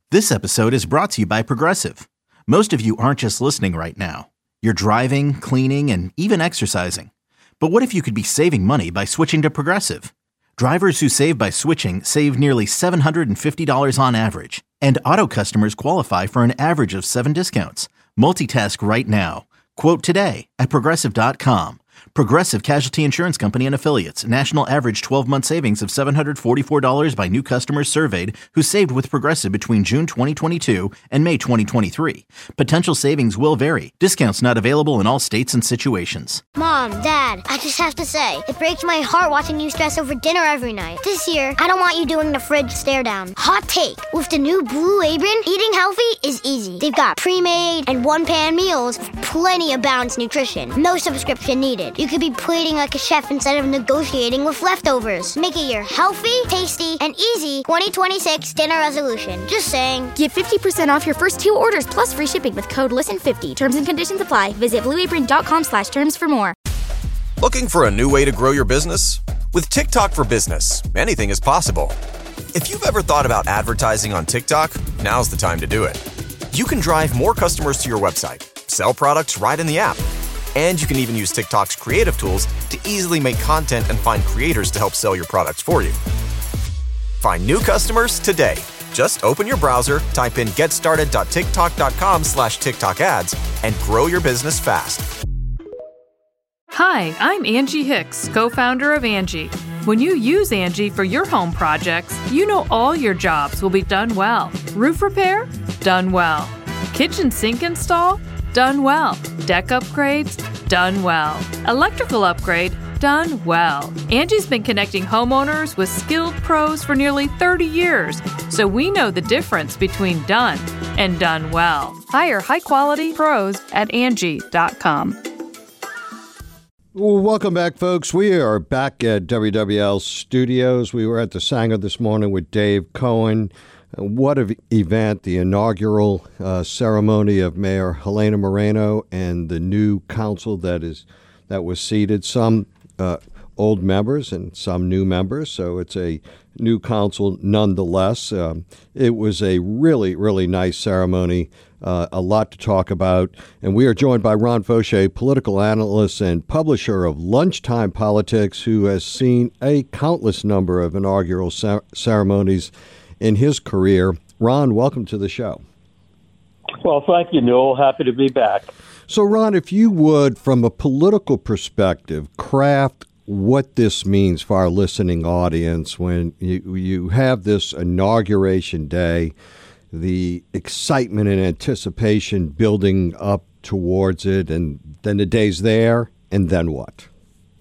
This episode is brought to you by Progressive. Most of you aren't just listening right now. You're driving, cleaning, and even exercising. But what if you could be saving money by switching to Progressive? Drivers who save by switching save nearly $750 on average. And auto customers qualify for an average of 7 discounts. Multitask right now. Quote today at Progressive.com. Progressive Casualty Insurance Company and Affiliates. National average 12-month savings of $744 by new customers surveyed who saved with Progressive between June 2022 and May 2023. Potential savings will vary. Discounts not available in all states and situations. Mom, Dad, I just have to say, it breaks my heart watching you stress over dinner every night. This year, I don't want you doing the fridge stare down. Hot take. With the new Blue Apron, eating healthy is easy. They've got pre-made and one-pan meals with plenty of balanced nutrition. No subscription needed. You could be plating like a chef instead of negotiating with leftovers. Make it your healthy, tasty, and easy 2026 dinner resolution. Just saying. Get 50% off your first 2 orders plus free shipping with code LISTEN50. Terms and conditions apply. Visit blueapron.com/terms for more. Looking for a new way to grow your business? With TikTok for Business, anything is possible. If you've ever thought about advertising on TikTok, now's the time to do it. You can drive more customers to your website, sell products right in the app, and you can even use TikTok's creative tools to easily make content and find creators to help sell your products for you. Find new customers today. Just open your browser, type in getstarted.tiktok.com/TikTok ads, and grow your business fast. Hi, I'm Angie Hicks, co-founder of Angie. When you use Angie for your home projects, you know all your jobs will be done well. Roof repair? Done well. Kitchen sink install? Done well. Deck upgrades? Done well. Electrical upgrade? Done well. Angie's been connecting homeowners with skilled pros for nearly 30 years, so we know the difference between done and done well. Hire high-quality pros at Angie.com. Well, welcome back, folks. We are back at WWL Studios. We were at the Sanger this morning with Dave Cohen. What an event, the inaugural ceremony of Mayor Helena Moreno and the new council that was seated. Some old members and some new members, so it's a new council nonetheless. It was a really, really nice ceremony, a lot to talk about. And we are joined by Ron Fauché, political analyst and publisher of Lunchtime Politics, who has seen a countless number of inaugural ceremonies in his career. Ron, welcome to the show. Well, thank you, Newell. Happy to be back. So, Ron, if you would, from a political perspective, craft what this means for our listening audience when you have this inauguration day, the excitement and anticipation building up towards it, and then the day's there, and then what?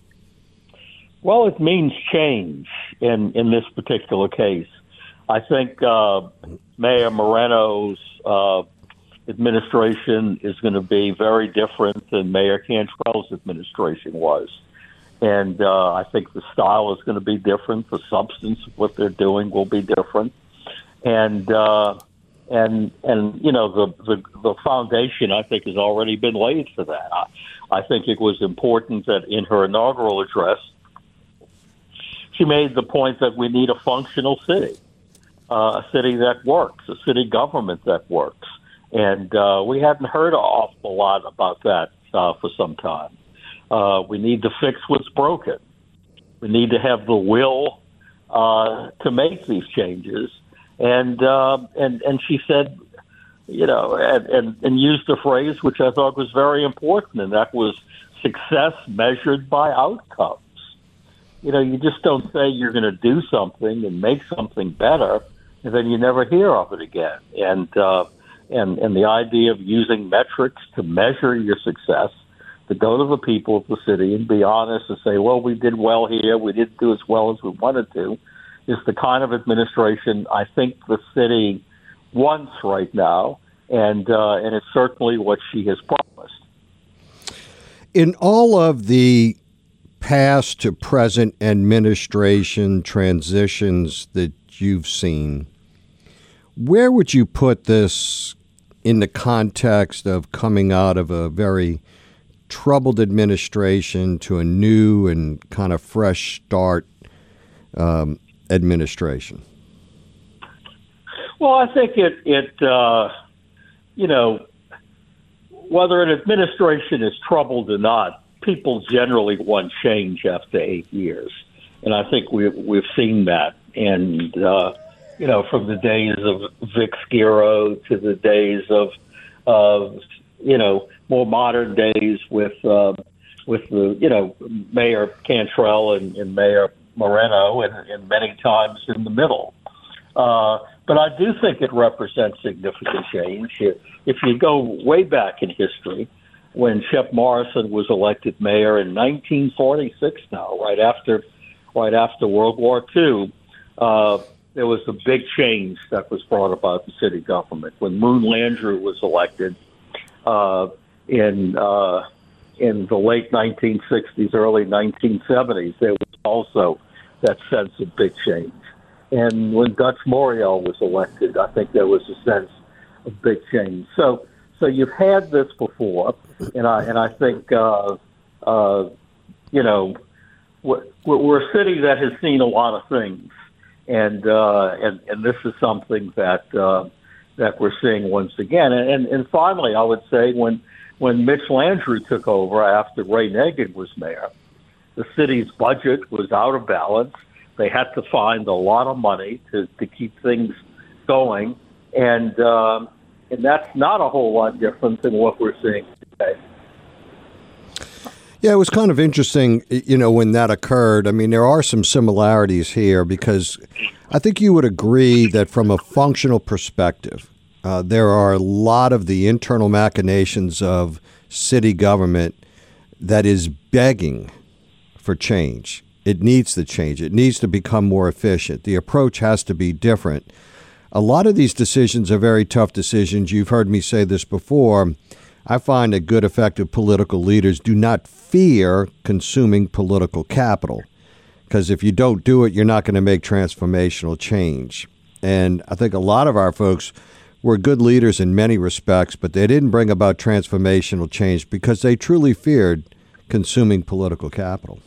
Well, it means change in this particular case. I think Mayor Moreno's administration is going to be very different than Mayor Cantrell's administration was. And I think the style is going to be different. The substance of what they're doing will be different. And you know, the foundation, I think, has already been laid for that. I think it was important that in her inaugural address, she made the point that we need a functional city. A city that works, a city government that works. And we hadn't heard an awful lot about that for some time. We need to fix what's broken. We need to have the will to make these changes. And she said, you know, and used a phrase which I thought was very important, and that was success measured by outcomes. You know, you just don't say you're going to do something and make something better, and then you never hear of it again. And the idea of using metrics to measure your success, to go to the people of the city and be honest and say, well, we did well here, we didn't do as well as we wanted to, is the kind of administration I think the city wants right now, and it's certainly what she has promised. In all of the past to present administration transitions that you've seen, where would you put this in the context of coming out of a very troubled administration to a new and kind of fresh start administration? Well, I think whether an administration is troubled or not, people generally want change after 8 years. And I think we've seen that. And, from the days of Vic Schiro to the days of more modern days with the, Mayor Cantrell and Mayor Moreno and many times in the middle. But I do think it represents significant change. If you go way back in history, when Shep Morrison was elected mayor in 1946 now, right after World War II, there was a big change that was brought about the city government. When Moon Landrieu was elected in the late 1960s, early 1970s, there was also that sense of big change. And when Dutch Morial was elected, I think there was a sense of big change. So you've had this before, and I think we're a city that has seen a lot of things, and this is something that we're seeing once again. And finally, I would say when Mitch Landrieu took over after Ray Nagin was mayor, the city's budget was out of balance. They had to find a lot of money to keep things going, and that's not a whole lot different than what we're seeing today. Yeah, it was kind of interesting, when that occurred. I mean, there are some similarities here because I think you would agree that from a functional perspective, there are a lot of the internal machinations of city government that is begging for change. It needs to change. It needs to become more efficient. The approach has to be different. A lot of these decisions are very tough decisions. You've heard me say this before. I find that good, effective political leaders do not fear consuming political capital, because if you don't do it, you're not going to make transformational change. And I think a lot of our folks were good leaders in many respects, but they didn't bring about transformational change because they truly feared consuming political capital.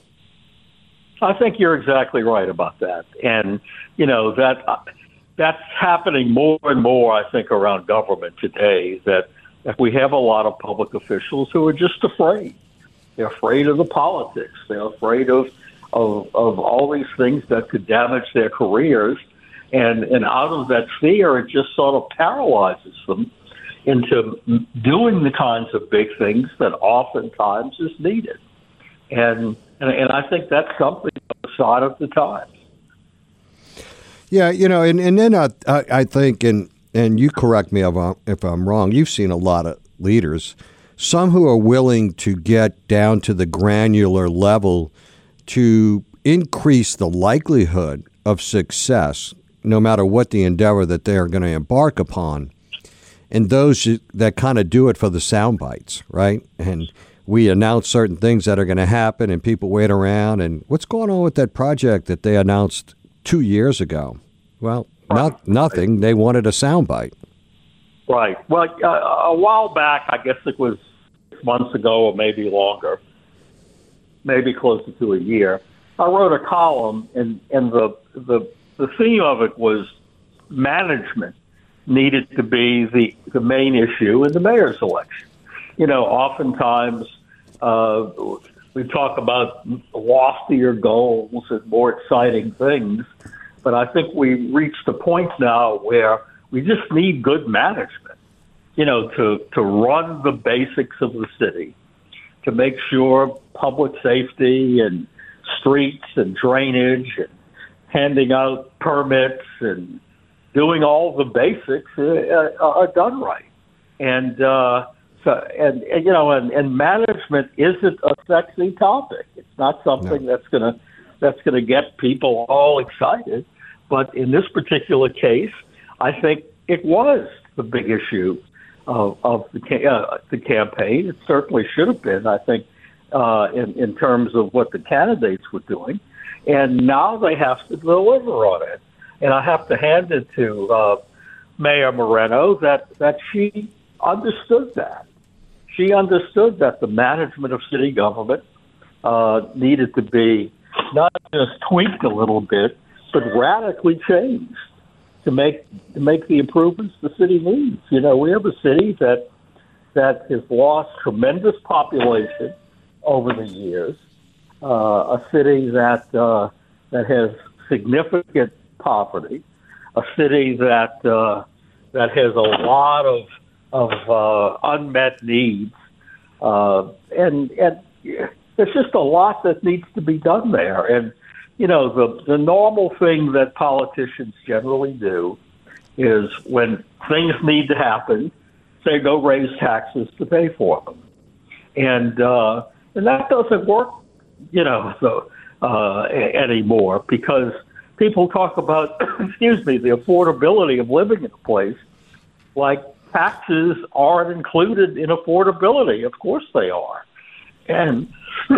I think you're exactly right about that. And, that's happening more and more, I think, around government today, that we have a lot of public officials who are just afraid. They're afraid of the politics. They're afraid of all these things that could damage their careers. And out of that fear, it just sort of paralyzes them into doing the kinds of big things that oftentimes is needed. And I think that's something on the side of the times. Yeah, and then I think, and you correct me if I'm wrong, you've seen a lot of leaders, some who are willing to get down to the granular level to increase the likelihood of success, no matter what the endeavor that they are going to embark upon. And those that kind of do it for the sound bites, right? And we announce certain things that are going to happen and people wait around. And what's going on with that project that they announced 2 years ago? Well, nothing. They wanted a soundbite. Right. Well, a while back, I guess it was 6 months ago or maybe longer, maybe closer to a year, I wrote a column, and the theme of it was management needed to be the main issue in the mayor's election. Oftentimes we talk about loftier goals and more exciting things, but I think we reached a point now where we just need good management, to run the basics of the city, to make sure public safety and streets and drainage and handing out permits and doing all the basics are done right. And management isn't a sexy topic. It's not something that's gonna get people all excited. But in this particular case, I think it was the big issue of the campaign. It certainly should have been, I think, in terms of what the candidates were doing. And now they have to deliver on it. And I have to hand it to Mayor Moreno that she understood that. She understood that the management of city government needed to be not just tweaked a little bit, but radically changed. to make the improvements the city needs. We have a city that has lost tremendous population over the years, a city that has significant poverty, a city that has a lot of unmet needs, and there's just a lot that needs to be done there. And the normal thing that politicians generally do is when things need to happen, they go raise taxes to pay for them, and that doesn't work, anymore, because people talk about, the affordability of living in a place, like taxes aren't included in affordability. Of course they are, and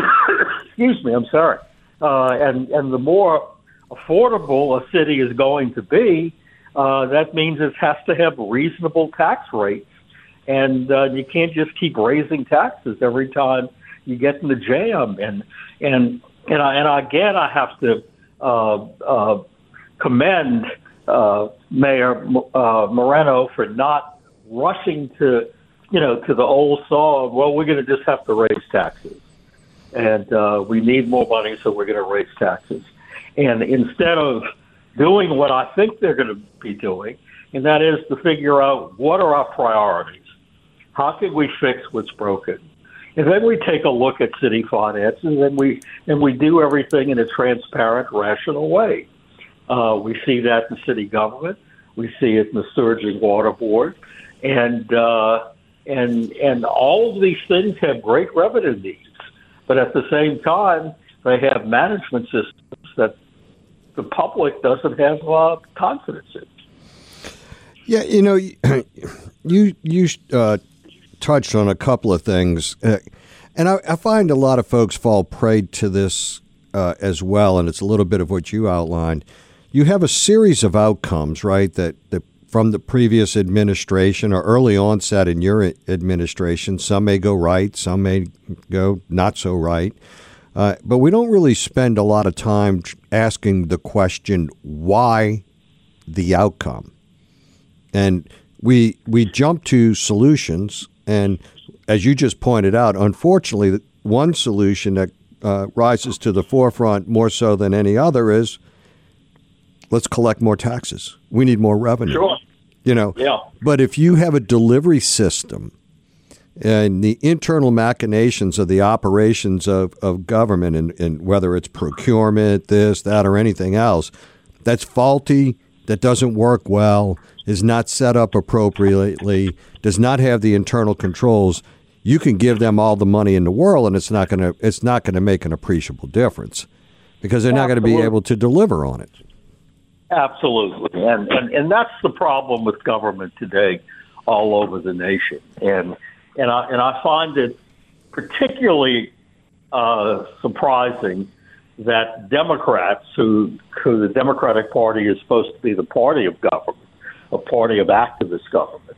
I'm sorry. And the more affordable a city is going to be, that means it has to have reasonable tax rates, and you can't just keep raising taxes every time you get in the jam. And again, I have to commend Mayor Moreno for not rushing to the old saw of, well, we're going to just have to raise taxes. And we need more money, so we're going to raise taxes. And instead of doing what I think they're going to be doing, and that is to figure out what are our priorities, how can we fix what's broken, and then we take a look at city finances, and we do everything in a transparent, rational way. We see that in city government, we see it in the Sturgeon Water Board, and all of these things have great revenue needs. But at the same time, they have management systems that the public doesn't have confidence in. Yeah, you touched on a couple of things, and I find a lot of folks fall prey to this as well, and it's a little bit of what you outlined. You have a series of outcomes, right, that from the previous administration or early onset in your administration. Some may go right, some may go not so right. But we don't really spend a lot of time asking the question, why the outcome? And we jump to solutions. And as you just pointed out, unfortunately, one solution that rises to the forefront more so than any other is, let's collect more taxes. We need more revenue. Sure. Yeah. But if you have a delivery system and the internal machinations of the operations of government, and whether it's procurement, this, that, or anything else, that's faulty, that doesn't work well, is not set up appropriately, does not have the internal controls, you can give them all the money in the world, and it's not going to make an appreciable difference because they're not going to be able to deliver on it. Absolutely, and that's the problem with government today, all over the nation, and I find it particularly surprising that Democrats, who the Democratic Party is supposed to be the party of government, a party of activist government,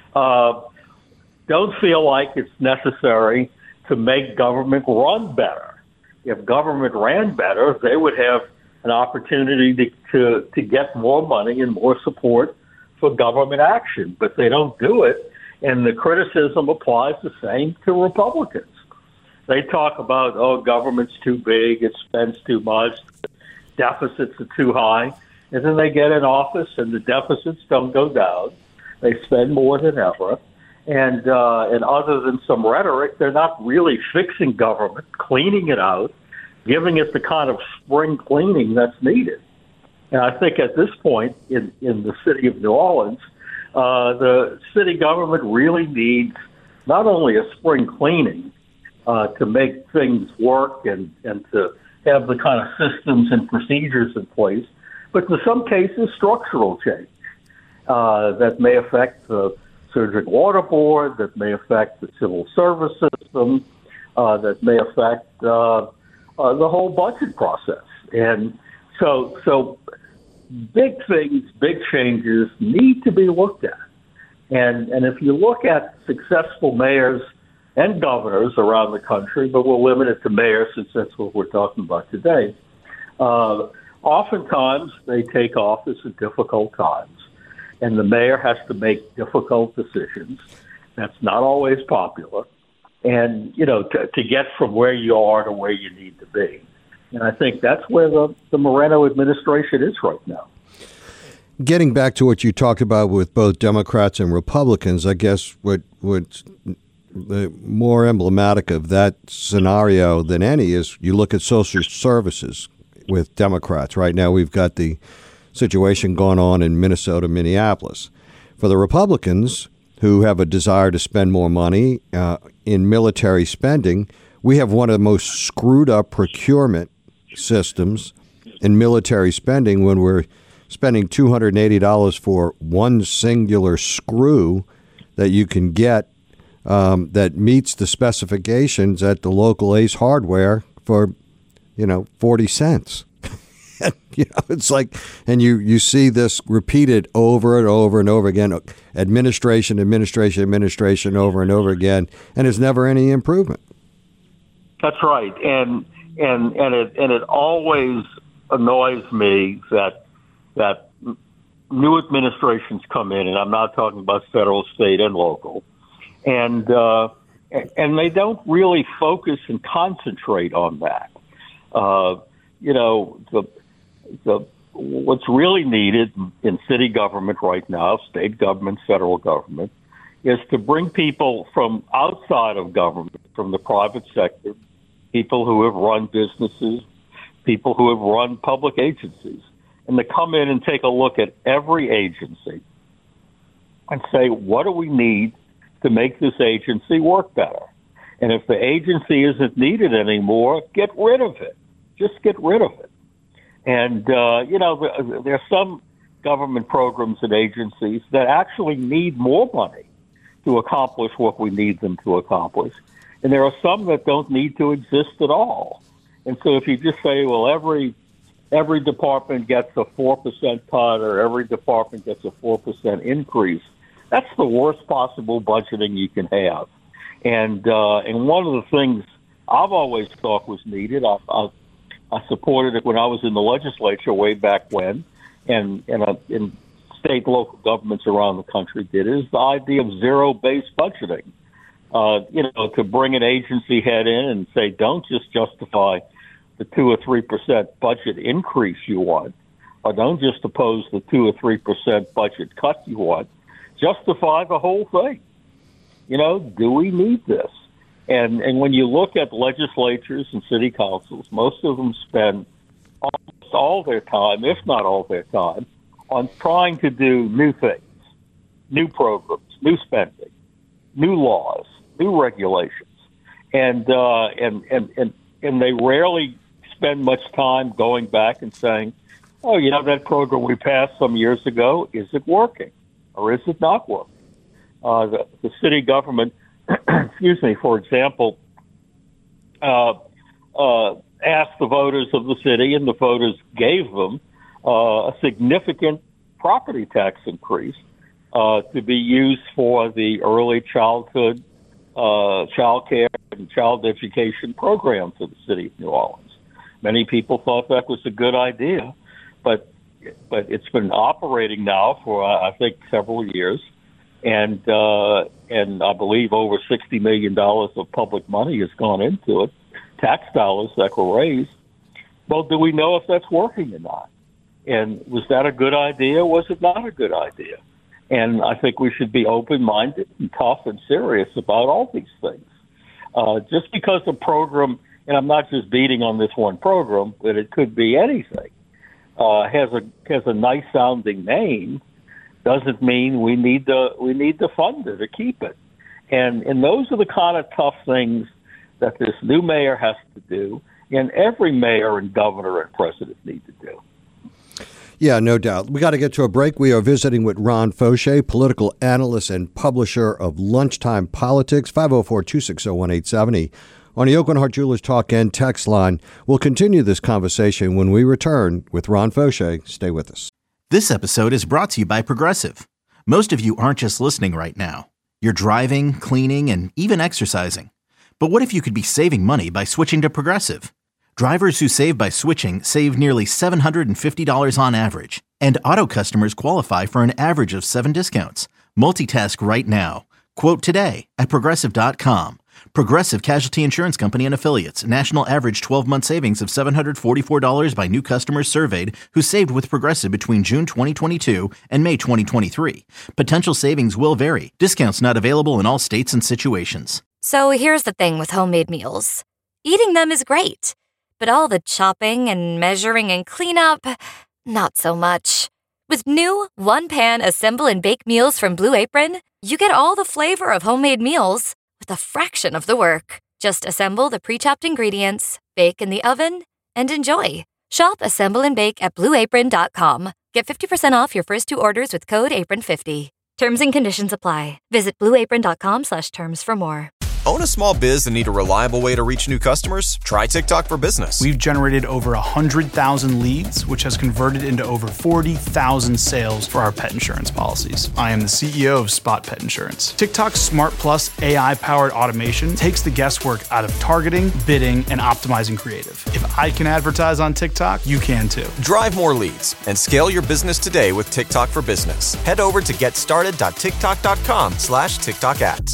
don't feel like it's necessary to make government run better. If government ran better, they would have an opportunity to get more money and more support for government action, but they don't do it, and the criticism applies the same to Republicans. They talk about, government's too big, it spends too much, deficits are too high, and then they get in office and the deficits don't go down. They spend more than ever, and other than some rhetoric, they're not really fixing government, cleaning it out, giving it the kind of spring cleaning that's needed. And I think at this point in the city of New Orleans, the city government really needs not only a spring cleaning to make things work and to have the kind of systems and procedures in place, but in some cases structural change that may affect the Sturgeon Water Board, that may affect the civil service system, that may affect the whole budget process. And so big things, big changes need to be looked at. And if you look at successful mayors and governors around the country, but we'll limit it to mayors since that's what we're talking about today, oftentimes they take office at difficult times, and the mayor has to make difficult decisions. That's not always popular. And, to get from where you are to where you need to be. And I think that's where the Moreno administration is right now. Getting back to what you talked about with both Democrats and Republicans, I guess what's more emblematic of that scenario than any is you look at social services with Democrats. Right now we've got the situation going on in Minnesota, Minneapolis. For the Republicans, who have a desire to spend more money in military spending, we have one of the most screwed up procurement systems in military spending when we're spending $280 for one singular screw that you can get that meets the specifications at the local Ace Hardware for, 40 cents. It's like, and you see this repeated over and over and over again, administration over and over again, and there's never any improvement. That's right, and it always annoys me that new administrations come in, and I'm not talking about federal, state, and local, and they don't really focus and concentrate on that. What's really needed in city government right now, state government, federal government, is to bring people from outside of government, from the private sector, people who have run businesses, people who have run public agencies, and to come in and take a look at every agency and say, what do we need to make this agency work better? And if the agency isn't needed anymore, get rid of it. Just get rid of it. And, there are some government programs and agencies that actually need more money to accomplish what we need them to accomplish. And there are some that don't need to exist at all. And so if you just say, well, every department gets a 4% cut or every department gets a 4% increase, that's the worst possible budgeting you can have. And one of the things I've always thought was needed, I supported it when I was in the legislature way back when, and in state and local governments around the country did, is the idea of zero-based budgeting. To bring an agency head in and say, don't just justify the 2 or 3% budget increase you want, or don't just oppose the 2 or 3% budget cut you want. Justify the whole thing. Do we need this? And when you look at legislatures and city councils, most of them spend almost all their time, if not all their time, on trying to do new things, new programs, new spending, new laws, new regulations, and they rarely spend much time going back and saying, oh, that program we passed some years ago, is it working or is it not working? The city government, for example, asked the voters of the city, and the voters gave them a significant property tax increase to be used for the early childhood, child care, and child education programs of the city of New Orleans. Many people thought that was a good idea, but it's been operating now for, I think, several years. And I believe over $60 million of public money has gone into it, tax dollars that were raised. Well, do we know if that's working or not? And was that a good idea? Was it not a good idea? And I think we should be open-minded and tough and serious about all these things. Just because a program, and I'm not just beating on this one program, but it could be anything, has a nice-sounding name, doesn't mean we need to fund it or keep it. And those are the kind of tough things that this new mayor has to do, and every mayor and governor and president need to do. Yeah, no doubt. We got to get to a break. We are visiting with Ron Fauché, political analyst and publisher of Lunchtime Politics, 504-260-1870. On the Oakland Heart Jewelers Talk and text line. We'll continue this conversation when we return with Ron Fauché. Stay with us. This episode is brought to you by Progressive. Most of you aren't just listening right now. You're driving, cleaning, and even exercising. But what if you could be saving money by switching to Progressive? Drivers who save by switching save nearly $750 on average. And Auto customers qualify for an average of 7 discounts. Multitask right now. Quote today at Progressive.com. Progressive Casualty Insurance Company and Affiliates. National average 12-month savings of $744 by new customers surveyed who saved with Progressive between June 2022 and May 2023. Potential savings will vary. Discounts not available in all states and situations. So here's the thing with homemade meals. Eating them is great, but all the chopping and measuring and cleanup, not so much. With new one-pan assemble and bake meals from Blue Apron, you get all the flavor of homemade meals with a fraction of the work. Just assemble the pre-chopped ingredients, bake in the oven, and enjoy. Shop, assemble, and bake at BlueApron.com. Get 50% off your first 2 orders with code APRON50. Terms and conditions apply. Visit BlueApron.com/terms for more. Own a small biz and need a reliable way to reach new customers? Try TikTok for Business. We've generated over 100,000 leads, which has converted into over 40,000 sales for our pet insurance policies. I am the CEO of Spot Pet Insurance. TikTok's Smart Plus AI-powered automation takes the guesswork out of targeting, bidding, and optimizing creative. If I can advertise on TikTok, you can too. Drive more leads and scale your business today with TikTok for Business. Head over to getstarted.tiktok.com/TikTok ads.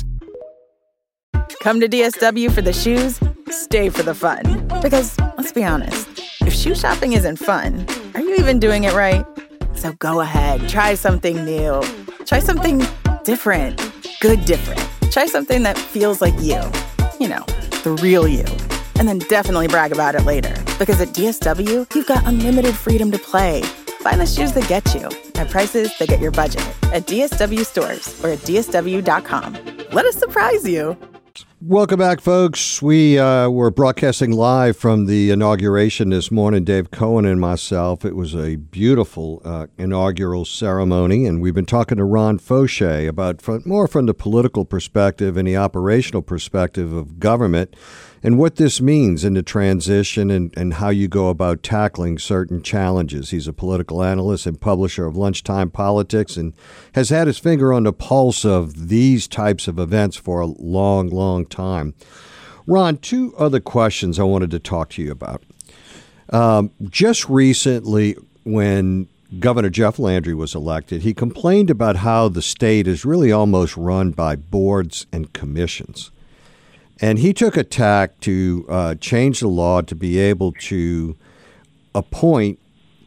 Come to DSW for the shoes, stay for the fun. Because, let's be honest, if shoe shopping isn't fun, are you even doing it right? So go ahead, try something new. Try something different. Good different. Try something that feels like you. You know, the real you. And then definitely brag about it later. Because at DSW, you've got unlimited freedom to play. Find the shoes that get you at prices that get your budget at DSW stores or at DSW.com. Let us surprise you. Welcome back, folks. We were broadcasting live from the inauguration this morning, Dave Cohen and myself. It was a beautiful inaugural ceremony, and we've been talking to Ron Fauché about more from the political perspective and the operational perspective of government and what this means in the transition and how you go about tackling certain challenges. He's a political analyst and publisher of Lunchtime Politics and has had his finger on the pulse of these types of events for a long, long time. Ron, 2 other questions I wanted to talk to you about. Just recently, when Governor Jeff Landry was elected, he complained about how the state is really almost run by boards and commissions. And he took a tack to change the law to be able to appoint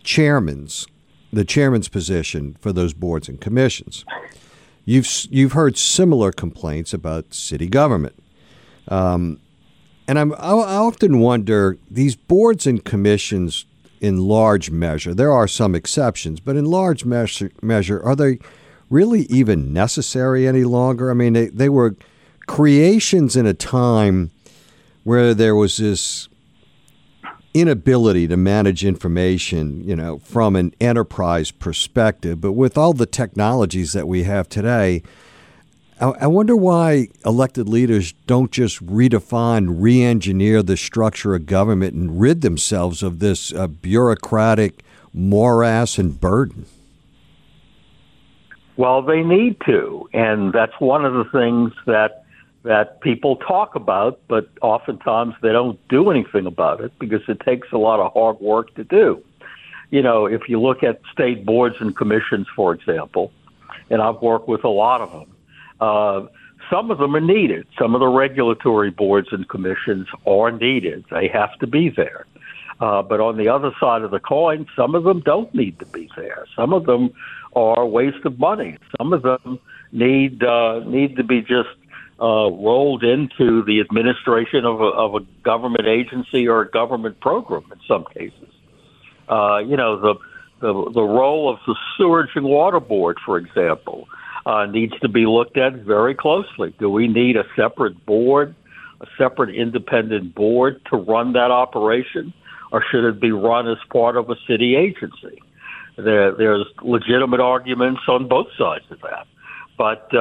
the chairman's position for those boards and commissions. You've heard similar complaints about city government. And I often wonder, these boards and commissions, in large measure, there are some exceptions, but in large measure, are they really even necessary any longer? I mean, they were creations in a time where there was this inability to manage information, from an enterprise perspective. But with all the technologies that we have today, I wonder why elected leaders don't just redefine, re-engineer the structure of government and rid themselves of this bureaucratic morass and burden. Well, they need to, and that's one of the things that people talk about, but oftentimes they don't do anything about it because it takes a lot of hard work to do. If you look at state boards and commissions, for example, and I've worked with a lot of them, some of them are needed. Some of the regulatory boards and commissions are needed. They have to be there. But on the other side of the coin, some of them don't need to be there. Some of them are a waste of money. Some of them need to be just rolled into the administration of a government agency or a government program in some cases. The role of the Sewerage and Water Board, for example, needs to be looked at very closely. Do we need a separate board, a separate independent board to run that operation, or should it be run as part of a city agency? There's legitimate arguments on both sides of that. But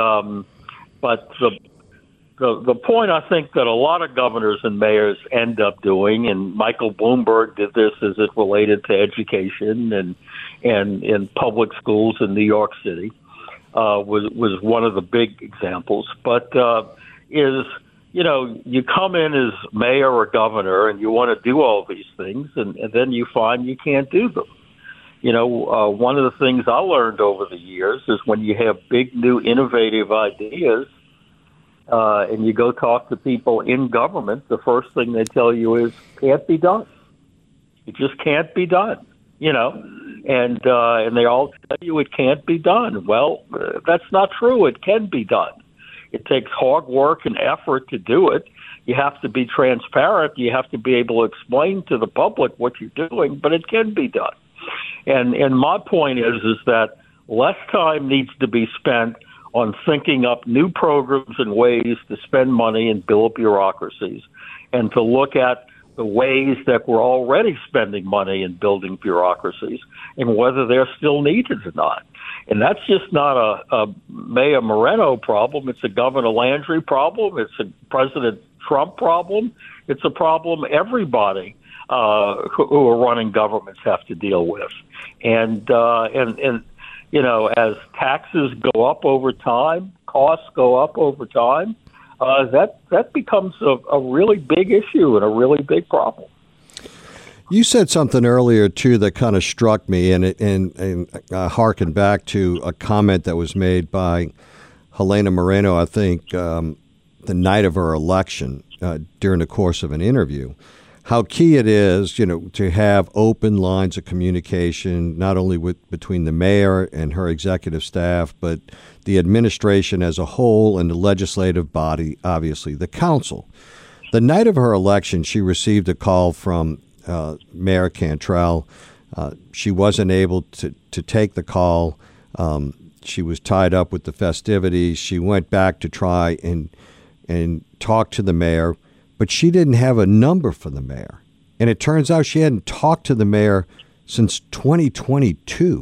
the point I think that a lot of governors and mayors end up doing, and Michael Bloomberg did this as it related to education and in public schools in New York City, was one of the big examples, but is you come in as mayor or governor and you want to do all these things, and then you find you can't do them. One of the things I learned over the years is when you have big, new, innovative ideas, and you go talk to people in government, the first thing they tell you is, can't be done. It just can't be done, and they all tell you it can't be done. Well, that's not true. It can be done. It takes hard work and effort to do it. You have to be transparent. You have to be able to explain to the public what you're doing, but it can be done. And my point is that less time needs to be spent on thinking up new programs and ways to spend money and build bureaucracies, and to look at the ways that we're already spending money and building bureaucracies and whether they're still needed or not. And that's just not a Mayor Moreno problem. It's a Governor Landry problem. It's a President Trump problem. It's a problem everybody who are running governments have to deal with. And as taxes go up over time, costs go up over time, that becomes a really big issue and a really big problem. You said something earlier, too, that kind of struck me, and harkened back to a comment that was made by Helena Moreno, I think, the night of her election during the course of an interview. How key it is, to have open lines of communication, not only between the mayor and her executive staff, but the administration as a whole and the legislative body, obviously, the council. The night of her election, she received a call from Mayor Cantrell. She wasn't able to take the call. She was tied up with the festivities. She went back to try and talk to the mayor, but she didn't have a number for the mayor. And it turns out she hadn't talked to the mayor since 2022.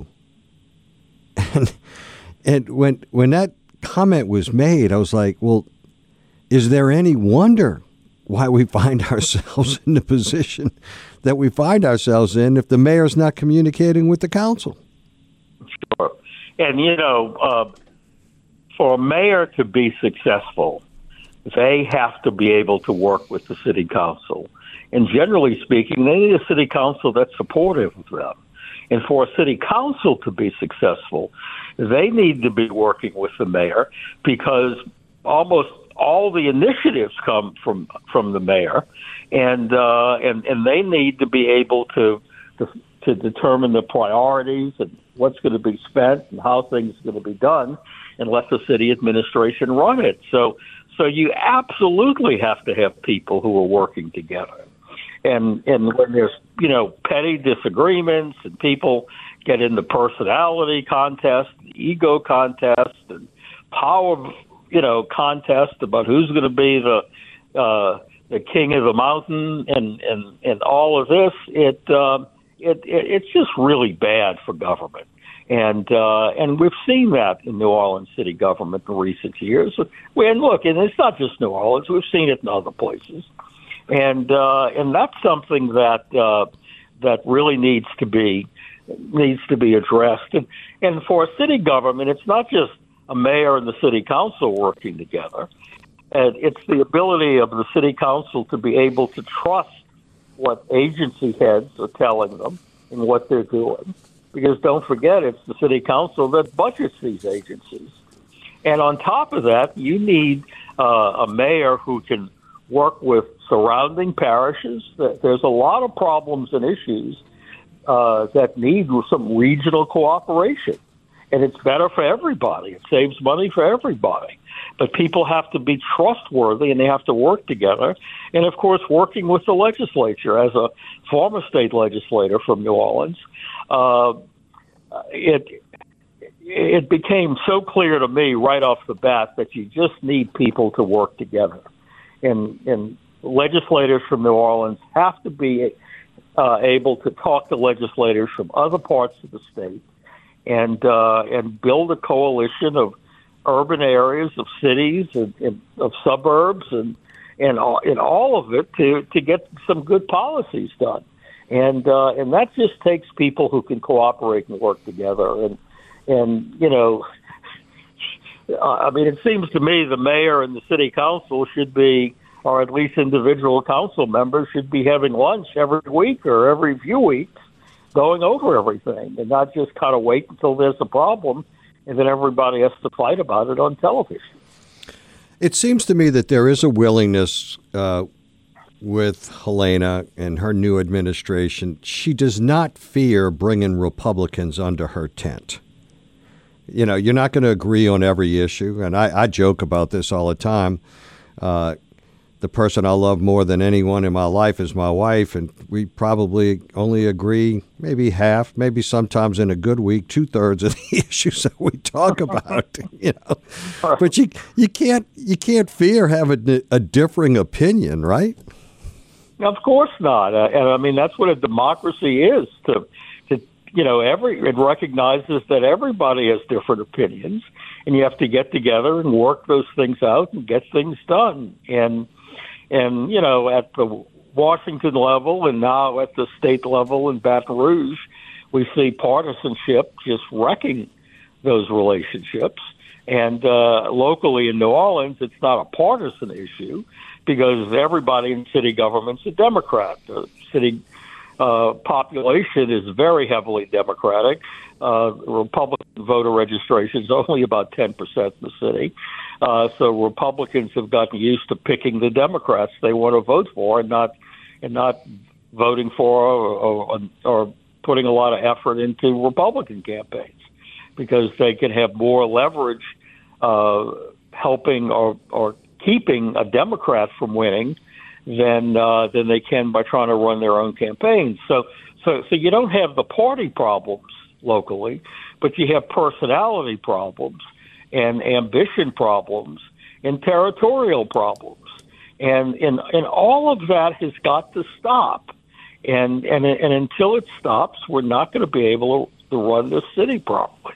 And when that comment was made, I was like, well, is there any wonder why we find ourselves in the position that we find ourselves in if the mayor's not communicating with the council? Sure. And, for a mayor to be successful, they have to be able to work with the city council. And generally speaking, they need a city council that's supportive of them. And for a city council to be successful, they need to be working with the mayor, because almost all the initiatives come from the mayor, and they need to be able to determine the priorities and what's going to be spent and how things are going to be done, and let the city administration run it. So you absolutely have to have people who are working together. And when there's, petty disagreements and people get into personality contests, ego contests, and power, contest about who's going to be the king of the mountain and all of this, it's just really bad for government. And we've seen that in New Orleans city government in recent years. And look, and it's not just New Orleans; we've seen it in other places. And that's something that really needs to be addressed. And for a city government, it's not just a mayor and the city council working together. And it's the ability of the city council to be able to trust what agency heads are telling them and what they're doing. Because don't forget, it's the city council that budgets these agencies. And on top of that, you need a mayor who can work with surrounding parishes. There's a lot of problems and issues that need some regional cooperation. And it's better for everybody. It saves money for everybody. But people have to be trustworthy, and they have to work together. And, of course, working with the legislature. As a former state legislator from New Orleans, it became so clear to me right off the bat that you just need people to work together. And legislators from New Orleans have to be able to talk to legislators from other parts of the state and build a coalition of urban areas, of cities, and of suburbs, and all of it to get some good policies done. And that just takes people who can cooperate and work together. And I mean, it seems to me the mayor and the city council should be, or at least individual council members should be having lunch every week or every few weeks, going over everything, and not just kind of wait until there's a problem and then everybody has to fight about it on television. It seems to me that there is a willingness with Helena and her new administration. She does not fear bringing Republicans under her tent. You know, you're not going to agree on every issue, and I joke about this all the time. The person I love more than anyone in my life is my wife, and we probably only agree maybe half, maybe sometimes in a good week, 2/3 of the issues that we talk about. You know, but you can't fear having a differing opinion, right? Of course not, and I mean that's what a democracy is. To you know, it recognizes that everybody has different opinions, and you have to get together and work those things out and get things done. And you know, at the Washington level and now at the state level in Baton Rouge, we see partisanship just wrecking those relationships. And locally in New Orleans, it's not a partisan issue because everybody in city government's a Democrat. The city population is very heavily Democratic. Republican voter registration is only about 10% in the city. So Republicans have gotten used to picking the Democrats they want to vote for and not voting for or putting a lot of effort into Republican campaigns because they can have more leverage helping or keeping a Democrat from winning than they can by trying to run their own campaigns. So you don't have the party problems locally, but you have personality problems and ambition problems and territorial problems. And all of that has got to stop. And until it stops, we're not going to be able to run this city properly.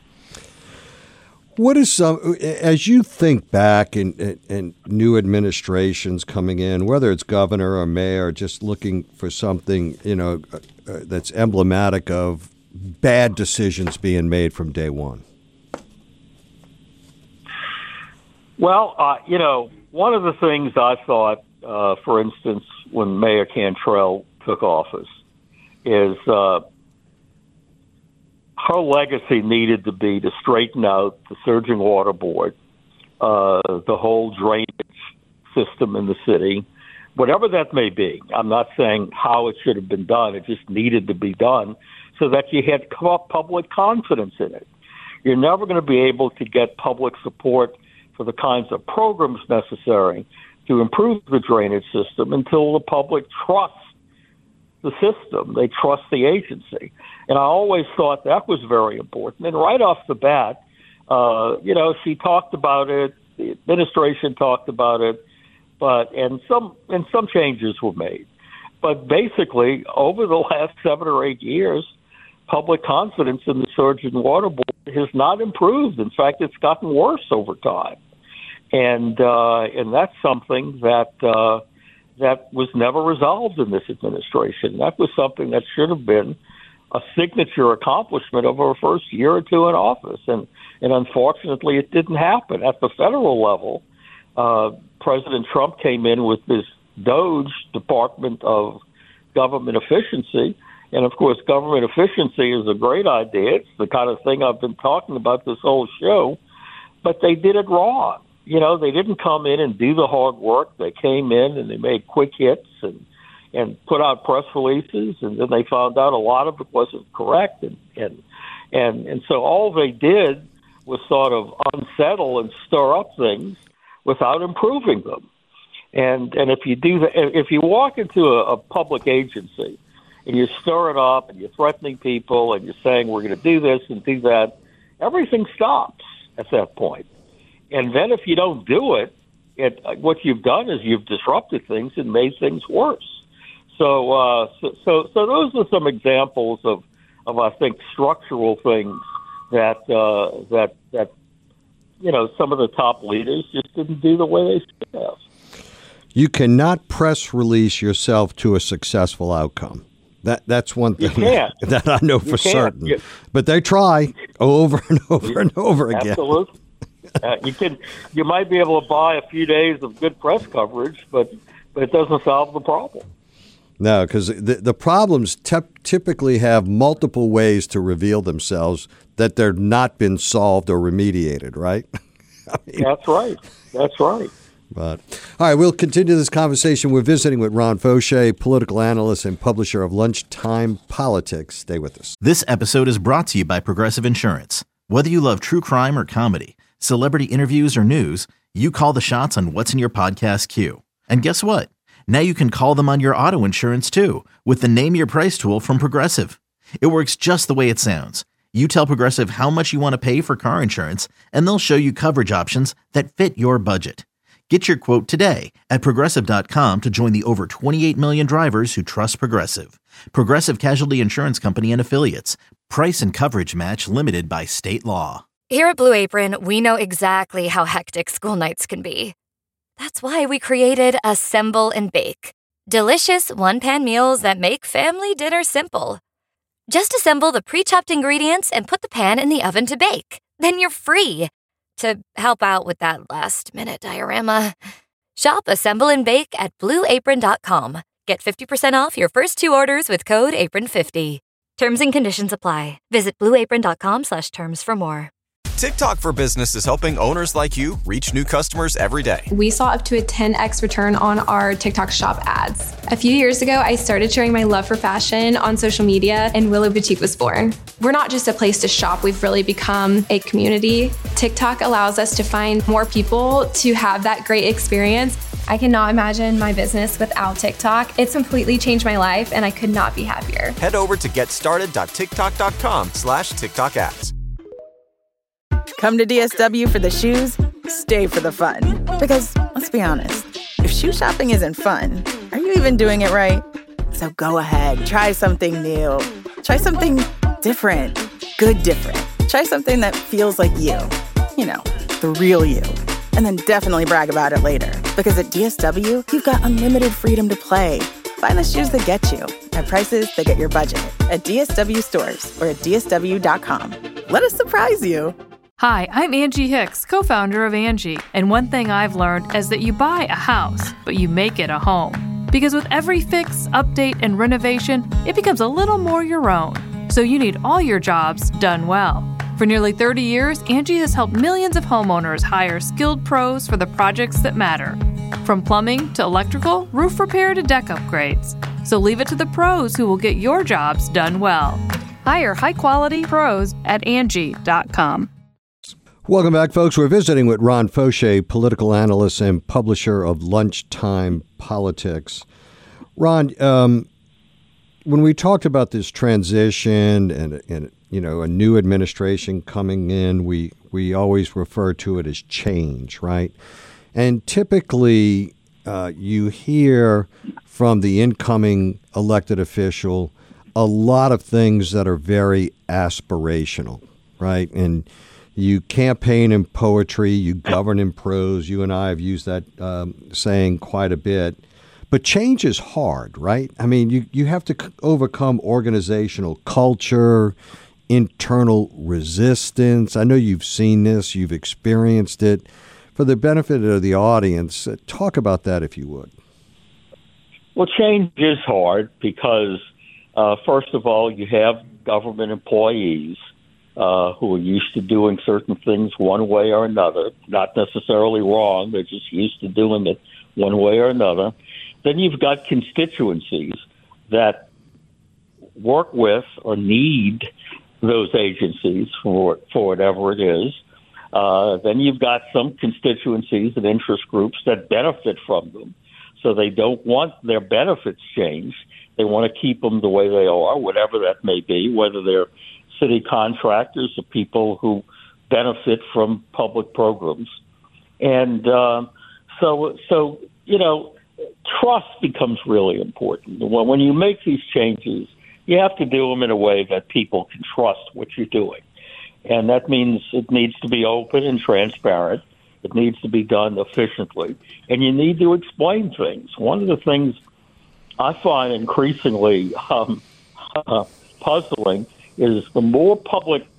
What is as you think back and new administrations coming in, whether it's governor or mayor, just looking for something, you know, that's emblematic of bad decisions being made from day one? Well, you know, one of the things I thought, for instance, when Mayor Cantrell took office, is her legacy needed to be to straighten out the surging water board, the whole drainage system in the city, whatever that may be. I'm not saying how it should have been done. It just needed to be done so that you had public confidence in it. You're never going to be able to get public support for the kinds of programs necessary to improve the drainage system until the public trusts the system. They trust the agency. And I always thought that was very important. And right off the bat, you know, she talked about it, the administration talked about it, and some changes were made. But basically, over the last 7 or 8 years, public confidence in the surging water board has not improved. In fact, it's gotten worse over time. And that's something that was never resolved in this administration. That was something that should have been a signature accomplishment of her first year or two in office. And unfortunately, it didn't happen. At the federal level, President Trump came in with this DOGE, Department of Government Efficiency. And, of course, government efficiency is a great idea. It's the kind of thing I've been talking about this whole show. But they did it wrong. You know, they didn't come in and do the hard work. They came in and they made quick hits and put out press releases, and then they found out a lot of it wasn't correct. And so all they did was sort of unsettle and stir up things without improving them. And if you do that, if you walk into a public agency and you're stirring up and you're threatening people and you're saying we're going to do this and do that, everything stops at that point. And then if you don't do it, what you've done is you've disrupted things and made things worse. So those are some examples of I think structural things that you know some of the top leaders just didn't do the way they should have. You cannot press release yourself to a successful outcome. That's one thing that I know for certain. But they try over and over and over again. Absolutely. You might be able to buy a few days of good press coverage, but it doesn't solve the problem. No, because the problems typically have multiple ways to reveal themselves that they're not been solved or remediated, right? That's right. That's right. But all right, we'll continue this conversation. We're visiting with Ron Faucher, political analyst and publisher of Lunchtime Politics. Stay with us. This episode is brought to you by Progressive Insurance. Whether you love true crime or comedy, celebrity interviews or news, you call the shots on what's in your podcast queue. And guess what? Now you can call them on your auto insurance too with the Name Your Price tool from Progressive. It works just the way it sounds. You tell Progressive how much you want to pay for car insurance, and they'll show you coverage options that fit your budget. Get your quote today at Progressive.com to join the over 28 million drivers who trust Progressive. Progressive Casualty Insurance Company and Affiliates. Price and coverage match limited by state law. Here at Blue Apron, we know exactly how hectic school nights can be. That's why we created Assemble and Bake. Delicious one-pan meals that make family dinner simple. Just assemble the pre-chopped ingredients and put the pan in the oven to bake. Then you're free to help out with that last-minute diorama. Shop Assemble and Bake at BlueApron.com. Get 50% off your first 2 orders with code APRON50. Terms and conditions apply. Visit BlueApron.com/terms for more. TikTok for Business is helping owners like you reach new customers every day. We saw up to a 10x return on our TikTok shop ads. A few years ago, I started sharing my love for fashion on social media, and Willow Boutique was born. We're not just a place to shop, we've really become a community. TikTok allows us to find more people to have that great experience. I cannot imagine my business without TikTok. It's completely changed my life, and I could not be happier. Head over to getstarted.tiktok.com/TikTok ads. Come to DSW for the shoes, stay for the fun. Because, let's be honest, if shoe shopping isn't fun, are you even doing it right? So go ahead, try something new. Try something different. Good different. Try something that feels like you. You know, the real you. And then definitely brag about it later. Because at DSW, you've got unlimited freedom to play. Find the shoes that get you at prices that get your budget at DSW stores or at DSW.com. Let us surprise you. Hi, I'm Angie Hicks, co-founder of Angie, and one thing I've learned is that you buy a house, but you make it a home. Because with every fix, update, and renovation, it becomes a little more your own. So you need all your jobs done well. For nearly 30 years, Angie has helped millions of homeowners hire skilled pros for the projects that matter. From plumbing to electrical, roof repair to deck upgrades. So leave it to the pros who will get your jobs done well. Hire high-quality pros at Angie.com. Welcome back, folks. We're visiting with Ron Faucher, political analyst and publisher of Lunchtime Politics. Ron, when we talked about this transition and you know, a new administration coming in, we always refer to it as change, right? And typically you hear from the incoming elected official a lot of things that are very aspirational, right? And you campaign in poetry, you govern in prose. You and I have used that saying quite a bit. But change is hard, right? I mean, you have to overcome organizational culture, internal resistance. I know you've seen this, you've experienced it. For the benefit of the audience, talk about that if you would. Well, change is hard because, first of all, you have government employees who are used to doing certain things one way or another, not necessarily wrong, they're just used to doing it one way or another. Then you've got constituencies that work with or need those agencies for whatever it is. Then you've got some constituencies and interest groups that benefit from them. So they don't want their benefits changed. They want to keep them the way they are, whatever that may be, whether they're city contractors or people who benefit from public programs. And so you know, trust becomes really important. When you make these changes, you have to do them in a way that people can trust what you're doing. And that means it needs to be open and transparent. It needs to be done efficiently. And you need to explain things. One of the things I find increasingly puzzling is the more public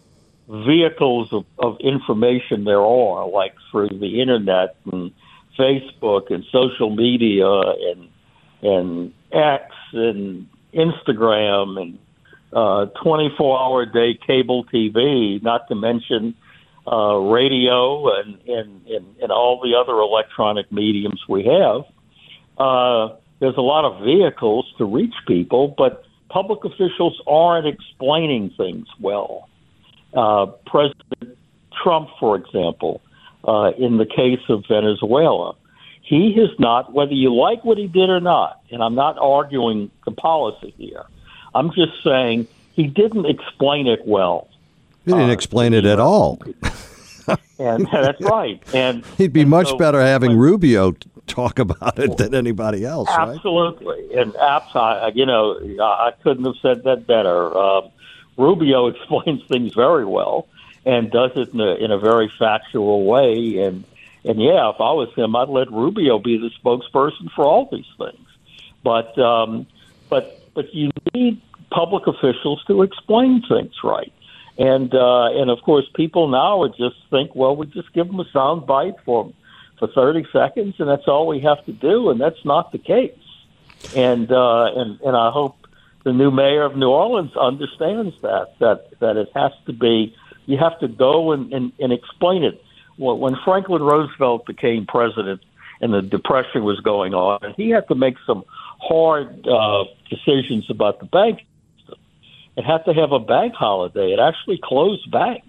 vehicles of information there are, like through the internet and Facebook and social media and X and Instagram and 24-hour-a-day cable TV, not to mention radio and all the other electronic mediums we have. There's a lot of vehicles to reach people, but public officials aren't explaining things well. President Trump, for example, in the case of Venezuela, he has not, whether you like what he did or not, and I'm not arguing the policy here, I'm just saying he didn't explain it well. He didn't explain it at all. And that's right. And he'd be much so, better having Rubio talk about it than anybody else. Absolutely. Right? And I couldn't have said that better. Rubio explains things very well and does it in a very factual way. And yeah, if I was him, I'd let Rubio be the spokesperson for all these things. But you need public officials to explain things right. And of course, people now would just think, well, we just give them a sound bite for 30 seconds, and that's all we have to do, and that's not the case. And I hope the new mayor of New Orleans understands that it has to be, you have to go and explain it. When Franklin Roosevelt became president and the Depression was going on, and he had to make some hard decisions about the bank system. It had to have a bank holiday. It actually closed banks.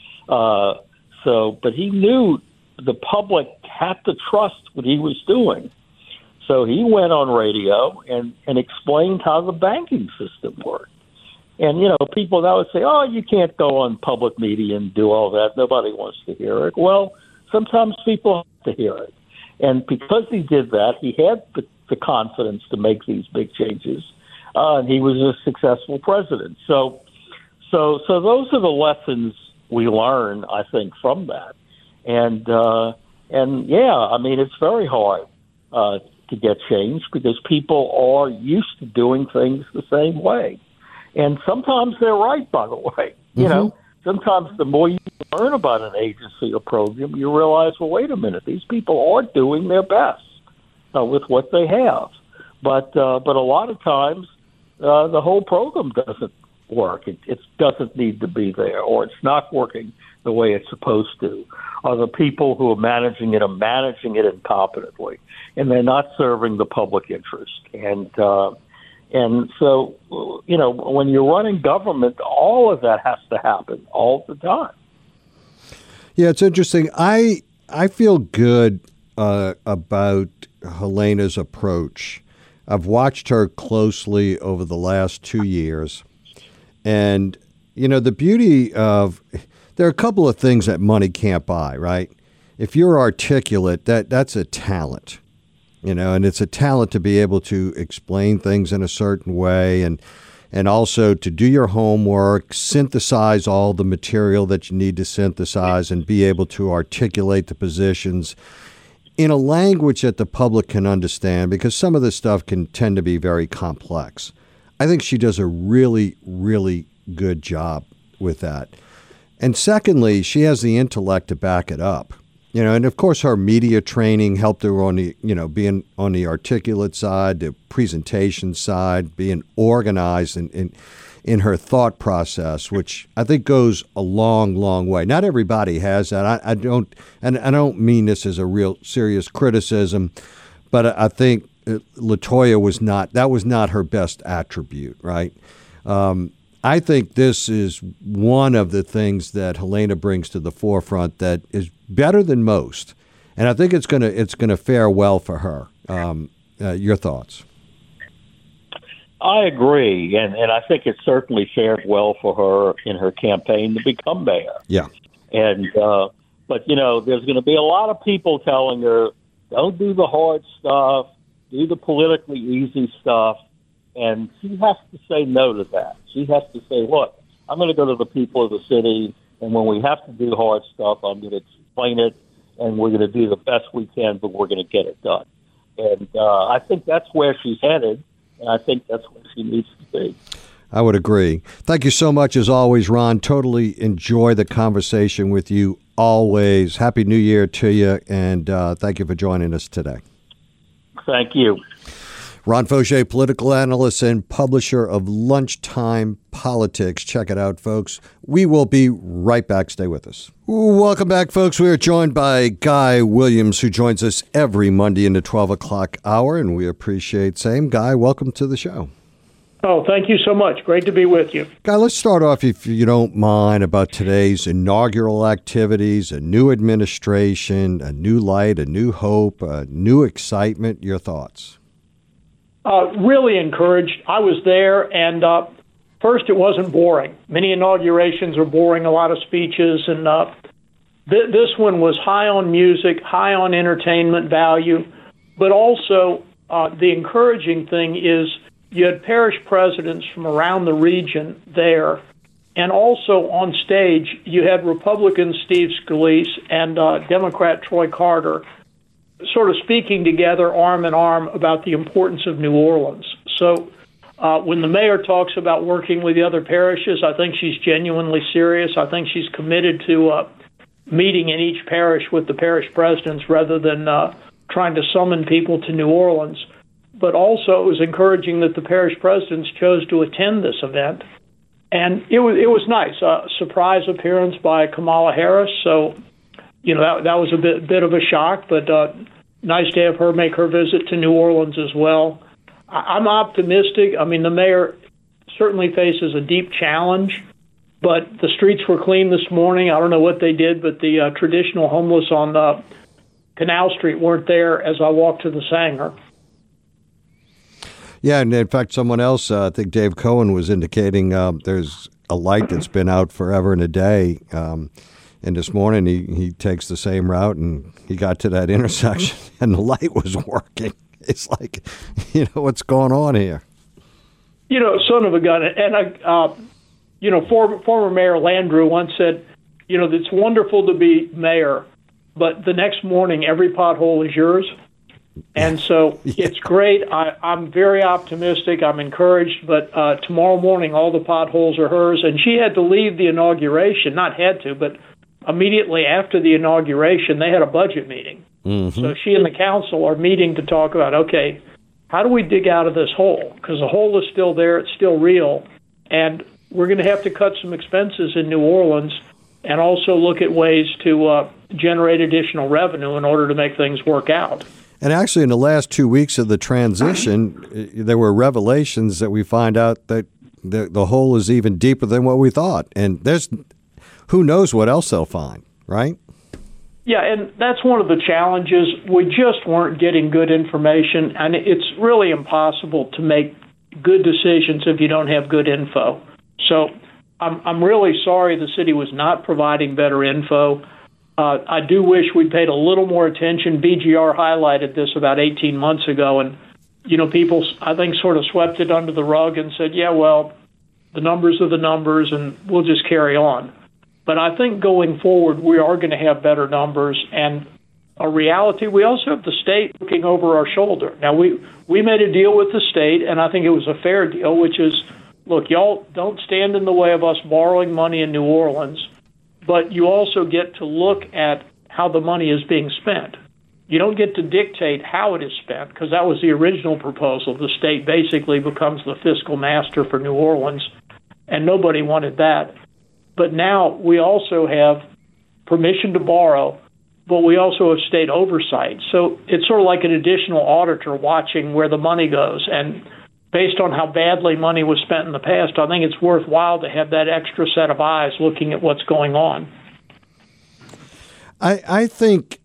But he knew the public had to trust what he was doing. So he went on radio and explained how the banking system worked. And, people now would say, oh, you can't go on public media and do all that. Nobody wants to hear it. Well, sometimes people have to hear it. And because he did that, he had the confidence to make these big changes. And he was a successful president. So those are the lessons we learn, I think, from that. And yeah, I mean, it's very hard to get change because people are used to doing things the same way. And sometimes they're right, by the way. Sometimes the more you learn about an agency or program, you realize, well, wait a minute, these people are doing their best with what they have. But a lot of times the whole program doesn't work. It doesn't need to be there, or it's not working the way it's supposed to. Or the people who are managing it incompetently, and they're not serving the public interest. And so, when you're running government, all of that has to happen all the time. Yeah, it's interesting. I feel good about Helena's approach. I've watched her closely over the last 2 years. And, the beauty of there are a couple of things that money can't buy, right? If you're articulate, that's a talent. And it's a talent to be able to explain things in a certain way and also to do your homework, synthesize all the material that you need to synthesize and be able to articulate the positions in a language that the public can understand, because some of this stuff can tend to be very complex. I think she does a really, really good job with that. And secondly, she has the intellect to back it up. And of course her media training helped her on the, being on the articulate side, the presentation side, being organized in her thought process, which I think goes a long, long way. Not everybody has that. I don't mean this as a real serious criticism, but I think LaToya was not her best attribute, right? I think this is one of the things that Helena brings to the forefront that is better than most, and I think it's gonna fare well for her. Your thoughts? I agree, and I think it certainly fared well for her in her campaign to become mayor. Yeah, and but there's going to be a lot of people telling her, don't do the hard stuff, do the politically easy stuff. And she has to say no to that. She has to say, look, I'm going to go to the people of the city, and when we have to do hard stuff, I'm going to explain it, and we're going to do the best we can, but we're going to get it done. And I think that's where she's headed, and I think that's where she needs to be. I would agree. Thank you so much, as always, Ron. Totally enjoy the conversation with you always. Happy New Year to you, and thank you for joining us today. Thank you. Ron Fauché, political analyst and publisher of Lunchtime Politics. Check it out, folks. We will be right back. Stay with us. Welcome back, folks. We are joined by Guy Williams, who joins us every Monday in the 12 o'clock hour, and we appreciate same. Guy, welcome to the show. Oh, thank you so much. Great to be with you. Guy, let's start off, if you don't mind, about today's inaugural activities, a new administration, a new light, a new hope, a new excitement. Your thoughts? Really encouraged. I was there, and first, it wasn't boring. Many inaugurations are boring, a lot of speeches, and this one was high on music, high on entertainment value, but also the encouraging thing is you had parish presidents from around the region there, and also on stage you had Republican Steve Scalise and Democrat Troy Carter sort of speaking together arm in arm about the importance of New Orleans. So when the mayor talks about working with the other parishes, I think she's genuinely serious. I think she's committed to meeting in each parish with the parish presidents rather than trying to summon people to New Orleans. But also it was encouraging that the parish presidents chose to attend this event. And it was nice. A surprise appearance by Kamala Harris. So, that was a bit of a shock, but nice to have her make her visit to New Orleans as well. I'm optimistic. I mean, the mayor certainly faces a deep challenge, but the streets were clean this morning. I don't know what they did, but the traditional homeless on Canal Street weren't there as I walked to the Sanger. Yeah, and in fact, someone else, I think Dave Cohen was indicating there's a light that's been out forever and a day. And this morning he takes the same route, and he got to that intersection, and the light was working. It's like, what's going on here? Son of a gun. And, former Mayor Landrieu once said, it's wonderful to be mayor, but the next morning every pothole is yours. And so it's great. I'm very optimistic. I'm encouraged. But tomorrow morning, all the potholes are hers. And she had to leave the inauguration, not had to, but immediately after the inauguration, they had a budget meeting. Mm-hmm. So she and the council are meeting to talk about, okay, how do we dig out of this hole? Because the hole is still there. It's still real. And we're going to have to cut some expenses in New Orleans and also look at ways to generate additional revenue in order to make things work out. And actually, in the last 2 weeks of the transition, there were revelations that we find out that the hole is even deeper than what we thought. And there's who knows what else they'll find, right? Yeah, and that's one of the challenges. We just weren't getting good information, and it's really impossible to make good decisions if you don't have good info. So I'm really sorry the city was not providing better info. I do wish we paid a little more attention. BGR highlighted this about 18 months ago, and people, I think, sort of swept it under the rug and said, yeah, well, the numbers are the numbers, and we'll just carry on. But I think going forward, we are going to have better numbers. And a reality, we also have the state looking over our shoulder. Now, we made a deal with the state, and I think it was a fair deal, which is, look, y'all don't stand in the way of us borrowing money in New Orleans, but you also get to look at how the money is being spent. You don't get to dictate how it is spent, because that was the original proposal. The state basically becomes the fiscal master for New Orleans, and nobody wanted that. But now we also have permission to borrow, but we also have state oversight. So it's sort of like an additional auditor watching where the money goes. And based on how badly money was spent in the past, I think it's worthwhile to have that extra set of eyes looking at what's going on. I think,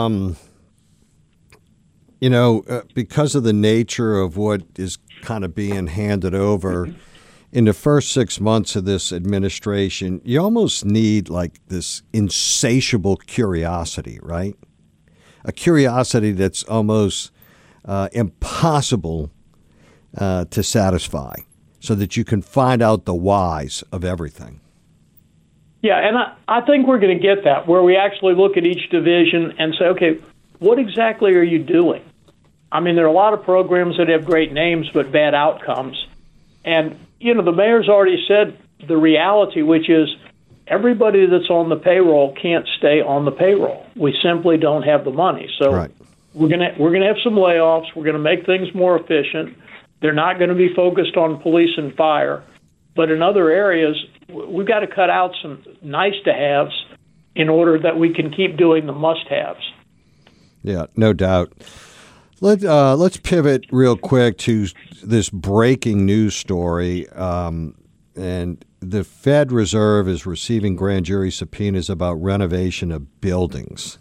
because of the nature of what is kind of being handed over, in the first 6 months of this administration, you almost need like this insatiable curiosity, right? A curiosity that's almost impossible to satisfy, so that you can find out the whys of everything. Yeah, and I think we're going to get that, where we actually look at each division and say, okay, what exactly are you doing? I mean, there are a lot of programs that have great names but bad outcomes. And, the mayor's already said the reality, which is everybody that's on the payroll can't stay on the payroll. We simply don't have the money. So we're gonna have some layoffs. We're gonna make things more efficient. They're not going to be focused on police and fire, but in other areas, we've got to cut out some nice-to-haves in order that we can keep doing the must-haves. Yeah, no doubt. Let's pivot real quick to this breaking news story. And the Fed Reserve is receiving grand jury subpoenas about renovation of buildings.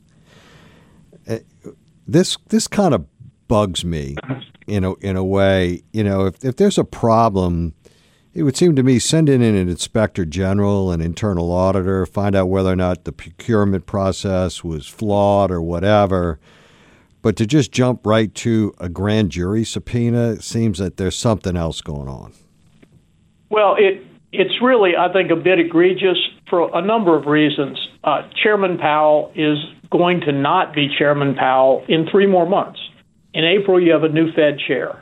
This kind of bugs me in a way. If there's a problem, it would seem to me send in an inspector general, an internal auditor, find out whether or not the procurement process was flawed or whatever. But to just jump right to a grand jury subpoena, it seems that there's something else going on. Well, it's really, I think, a bit egregious for a number of reasons. Chairman Powell is going to not be Chairman Powell in 3 more months. In April, you have a new Fed chair.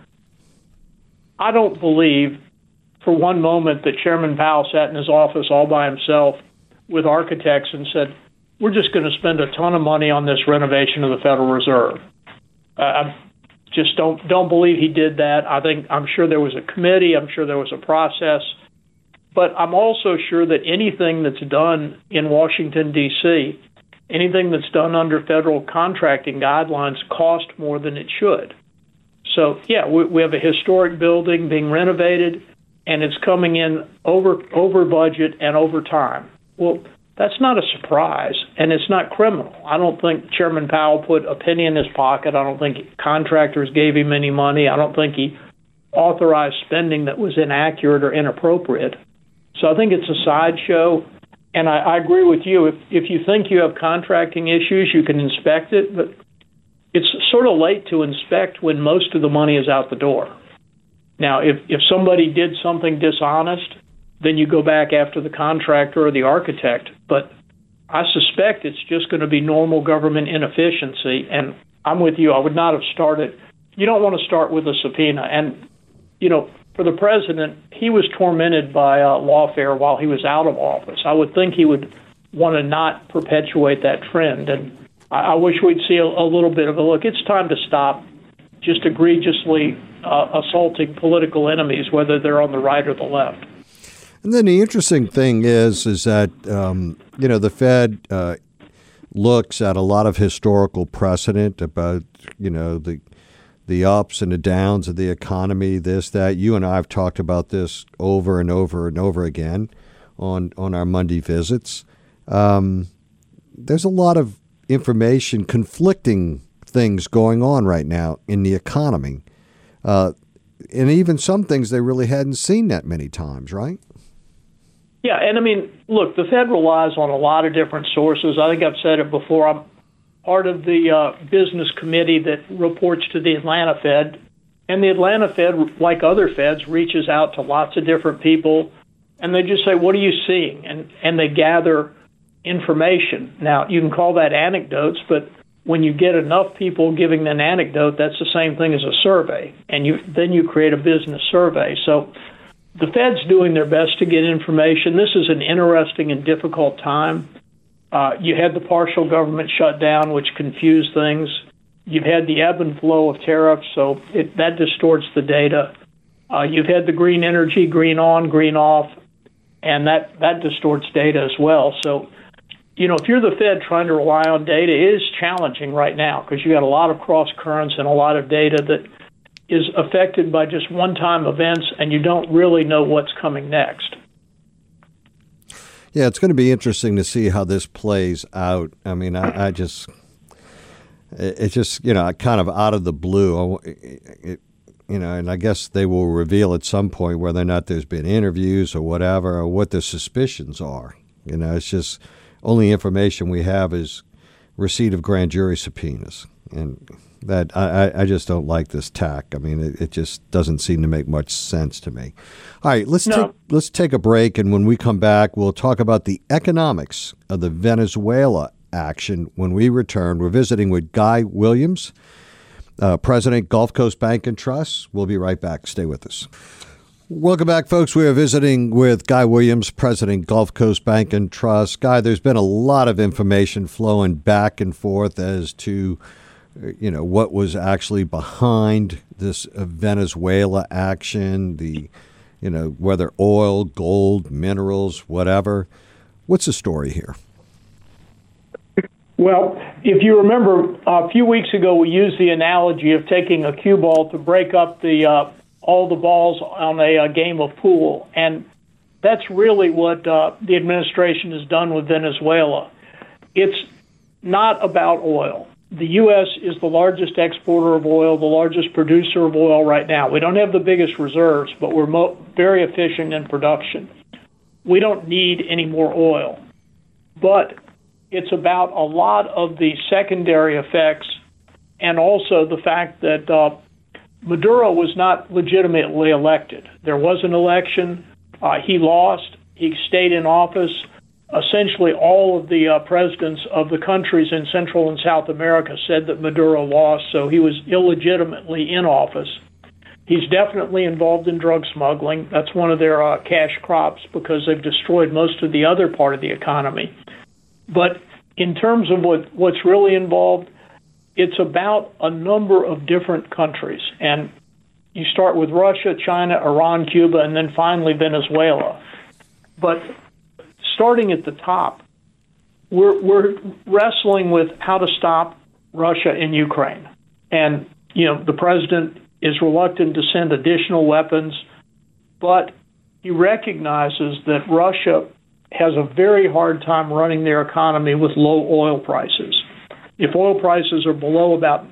I don't believe for one moment that Chairman Powell sat in his office all by himself with architects and said, we're just going to spend a ton of money on this renovation of the Federal Reserve. I just don't believe he did that. I'm sure there was a committee. I'm sure there was a process. But I'm also sure that anything that's done in Washington, D.C., anything that's done under federal contracting guidelines cost more than it should. So, yeah, we have a historic building being renovated, and it's coming in over budget and over time. Well, that's not a surprise, and it's not criminal. I don't think Chairman Powell put a penny in his pocket. I don't think contractors gave him any money. I don't think he authorized spending that was inaccurate or inappropriate. So I think it's a sideshow. And I agree with you. If you think you have contracting issues, you can inspect it, but it's sort of late to inspect when most of the money is out the door. Now, if somebody did something dishonest, then you go back after the contractor or the architect. But I suspect it's just going to be normal government inefficiency. And I'm with you. I would not have started. You don't want to start with a subpoena. And, for the president, he was tormented by lawfare while he was out of office. I would think he would want to not perpetuate that trend. And I wish we'd see a little bit of a look. It's time to stop just egregiously assaulting political enemies, whether they're on the right or the left. And then the interesting thing is that, the Fed looks at a lot of historical precedent about, the ups and the downs of the economy, this, that. You and I have talked about this over and over and over again on our Monday visits. There's a lot of information, conflicting things going on right now in the economy. And even some things they really hadn't seen that many times, right? Yeah, and look, the Fed relies on a lot of different sources. I think I've said it before. I'm part of the business committee that reports to the Atlanta Fed. And the Atlanta Fed, like other Feds, reaches out to lots of different people, and they just say, what are you seeing? And they gather information. Now, you can call that anecdotes, but when you get enough people giving an anecdote, that's the same thing as a survey. And then you create a business survey. So the Fed's doing their best to get information. This is an interesting and difficult time. You had the partial government shutdown, which confused things. You've had the ebb and flow of tariffs, so that distorts the data. You've had the green energy, green on, green off, and that distorts data as well. So, if you're the Fed trying to rely on data, it is challenging right now because you got a lot of cross currents and a lot of data that is affected by just one-time events, and you don't really know what's coming next. Yeah, it's going to be interesting to see how this plays out. It's just, kind of out of the blue, and I guess they will reveal at some point whether or not there's been interviews or whatever, or what the suspicions are. It's just only information we have is receipt of grand jury subpoenas. And that I just don't like this tack. It just doesn't seem to make much sense to me. All right, let's take a break, and when we come back, we'll talk about the economics of the Venezuela action. When we return, we're visiting with Guy Williams, President, Gulf Coast Bank and Trust. We'll be right back. Stay with us. Welcome back, folks. We are visiting with Guy Williams, President, Gulf Coast Bank and Trust. Guy, there's been a lot of information flowing back and forth as to, what was actually behind this Venezuela action, whether oil, gold, minerals, whatever. What's the story here? Well, if you remember, a few weeks ago, we used the analogy of taking a cue ball to break up all the balls on a game of pool. And that's really what the administration has done with Venezuela. It's not about oil. The U.S. is the largest exporter of oil, the largest producer of oil right now. We don't have the biggest reserves, but we're very efficient in production. We don't need any more oil. But it's about a lot of the secondary effects and also the fact that Maduro was not legitimately elected. There was an election. He lost. He stayed in office. Essentially, all of the presidents of the countries in Central and South America said that Maduro lost, so he was illegitimately in office. He's definitely involved in drug smuggling. That's one of their cash crops because they've destroyed most of the other part of the economy. But in terms of what's really involved, it's about a number of different countries. And you start with Russia, China, Iran, Cuba, and then finally Venezuela. But starting at the top, we're wrestling with how to stop Russia in Ukraine. And, the president is reluctant to send additional weapons, but he recognizes that Russia has a very hard time running their economy with low oil prices. If oil prices are below about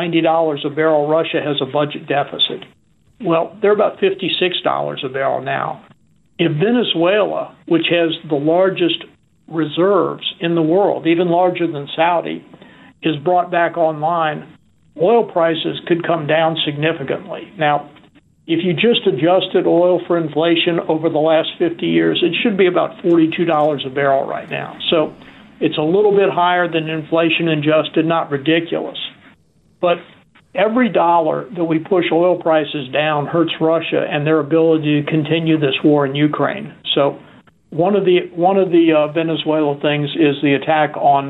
$90 a barrel, Russia has a budget deficit. Well, they're about $56 a barrel now. If Venezuela, which has the largest reserves in the world, even larger than Saudi, is brought back online, oil prices could come down significantly. Now, if you just adjusted oil for inflation over the last 50 years, it should be about $42 a barrel right now. So it's a little bit higher than inflation adjusted, not ridiculous. But every dollar that we push oil prices down hurts Russia and their ability to continue this war in Ukraine. So one of the Venezuela things is the attack on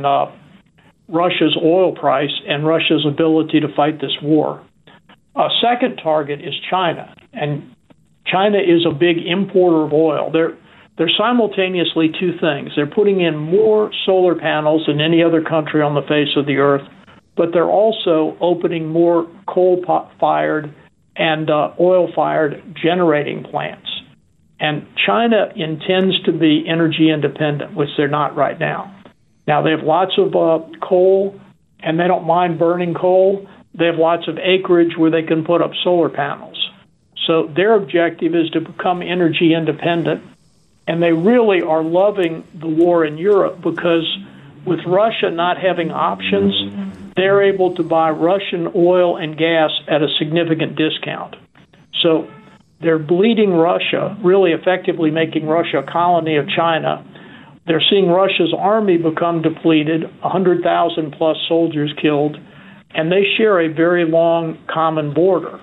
Russia's oil price and Russia's ability to fight this war. A second target is China, and China is a big importer of oil. They're simultaneously two things. They're putting in more solar panels than any other country on the face of the earth, but they're also opening more coal-fired and oil-fired generating plants. And China intends to be energy independent, which they're not right now. Now, they have lots of coal, and they don't mind burning coal. They have lots of acreage where they can put up solar panels. So their objective is to become energy independent, and they really are loving the war in Europe because with Russia not having options, they're able to buy Russian oil and gas at a significant discount. So they're bleeding Russia, really effectively making Russia a colony of China. They're seeing Russia's army become depleted, 100,000 plus soldiers killed, and they share a very long common border.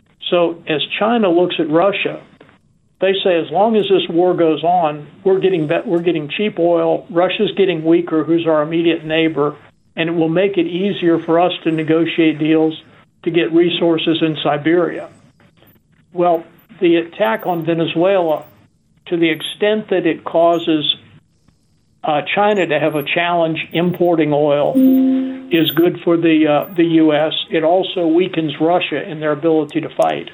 So as China looks at Russia, they say as long as this war goes on, we're getting cheap oil, Russia's getting weaker, who's our immediate neighbor, and it will make it easier for us to negotiate deals to get resources in Siberia. Well, the attack on Venezuela, to the extent that it causes China to have a challenge importing oil, is good for the U.S. It also weakens Russia in their ability to fight.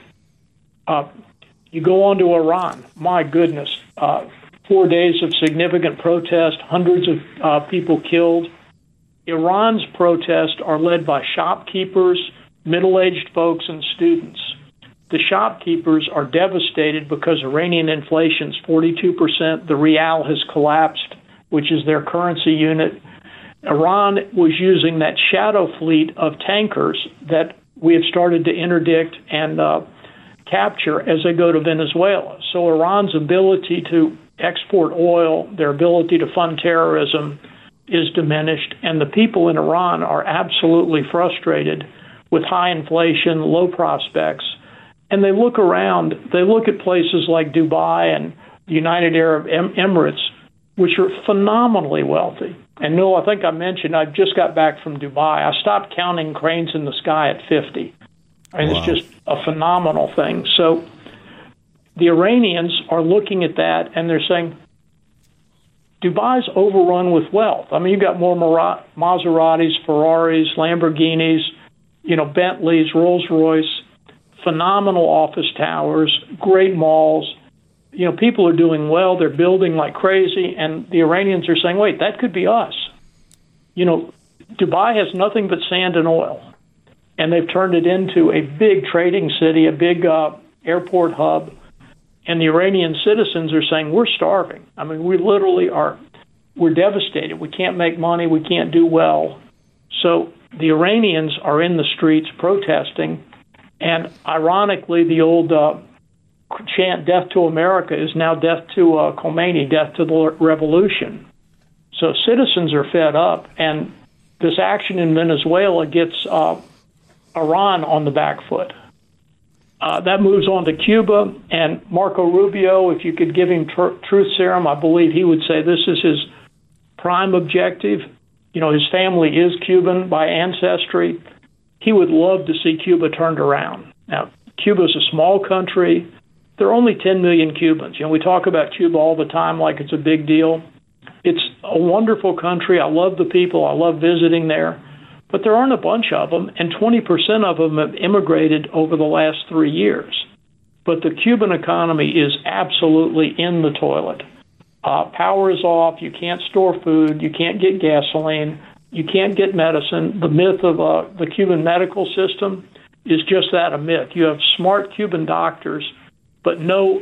You go on to Iran. My goodness, 4 days of significant protest, hundreds of people killed. Iran's protests are led by shopkeepers, middle-aged folks, and students. The shopkeepers are devastated because Iranian inflation is 42%. The rial has collapsed, which is their currency unit. Iran was using that shadow fleet of tankers that we have started to interdict and capture as they go to Venezuela. So Iran's ability to export oil, their ability to fund terrorism is diminished, and the people in Iran are absolutely frustrated with high inflation, low prospects, and they look around, they look at places like Dubai and the United Arab Emirates, which are phenomenally wealthy. And Noel, I think I mentioned I just got back from Dubai. I stopped counting cranes in the sky at 50. I mean, It's just a phenomenal thing. So the Iranians are looking at that, and they're saying, Dubai's overrun with wealth. I mean, you've got more Maseratis, Ferraris, Lamborghinis, Bentleys, Rolls-Royce, phenomenal office towers, great malls. People are doing well. They're building like crazy. And the Iranians are saying, wait, that could be us. Dubai has nothing but sand and oil. And they've turned it into a big trading city, a big airport hub. And the Iranian citizens are saying, we're starving. I mean, we literally we're devastated. We can't make money. We can't do well. So the Iranians are in the streets protesting. And ironically, the old chant, death to America, is now death to Khomeini, death to the revolution. So citizens are fed up. And this action in Venezuela gets Iran on the back foot. That moves on to Cuba, and Marco Rubio, if you could give him truth serum, I believe he would say this is his prime objective. His family is Cuban by ancestry. He would love to see Cuba turned around. Now, Cuba is a small country. There are only 10 million Cubans. We talk about Cuba all the time like it's a big deal. It's a wonderful country. I love the people. I love visiting there. But there aren't a bunch of them, and 20% of them have immigrated over the last 3 years. But the Cuban economy is absolutely in the toilet. Power is off. You can't store food. You can't get gasoline. You can't get medicine. The myth of the Cuban medical system is just that, a myth. You have smart Cuban doctors, but no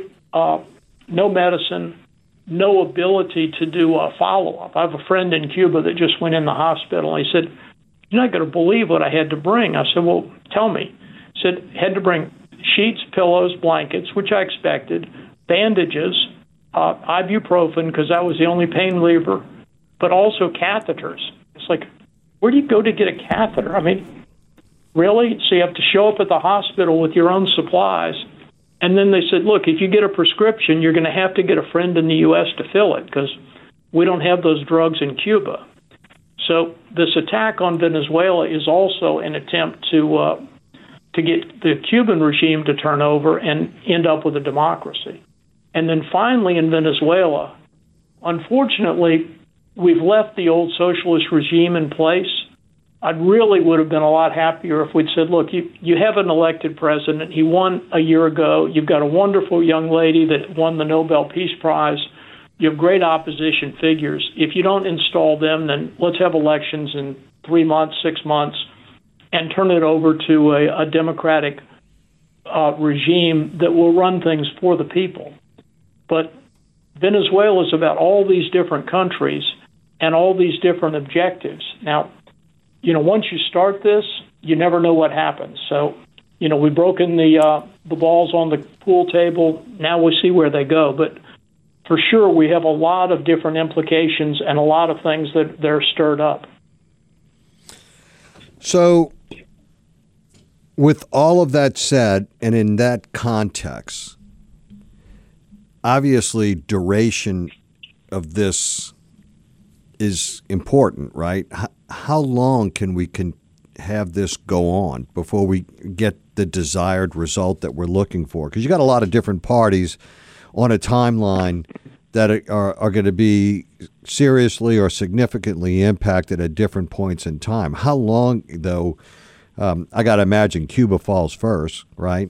medicine, no ability to do a follow-up. I have a friend in Cuba that just went in the hospital, and he said, you're not going to believe what I had to bring. I said, well, tell me. He said, had to bring sheets, pillows, blankets, which I expected, bandages, ibuprofen, because that was the only pain reliever, but also catheters. It's like, where do you go to get a catheter? I mean, really? So you have to show up at the hospital with your own supplies. And then they said, look, if you get a prescription, you're going to have to get a friend in the U.S. to fill it, because we don't have those drugs in Cuba. So this attack on Venezuela is also an attempt to get the Cuban regime to turn over and end up with a democracy. And then finally in Venezuela, unfortunately, we've left the old socialist regime in place. I really would have been a lot happier if we'd said, look, you have an elected president. He won a year ago. You've got a wonderful young lady that won the Nobel Peace Prize. You have great opposition figures. If you don't install them, then let's have elections in 3 months, 6 months, and turn it over to a democratic regime that will run things for the people. But Venezuela is about all these different countries and all these different objectives. Now, once you start this, you never know what happens. So, we've broken the balls on the pool table. Now we see where they go. But for sure, we have a lot of different implications and a lot of things that they're stirred up. So, with all of that said, and in that context, obviously duration of this is important, right? How long can we have this go on before we get the desired result that we're looking for? Because you got a lot of different parties on a timeline that are going to be seriously or significantly impacted at different points in time. How long, though? I got to imagine Cuba falls first, right?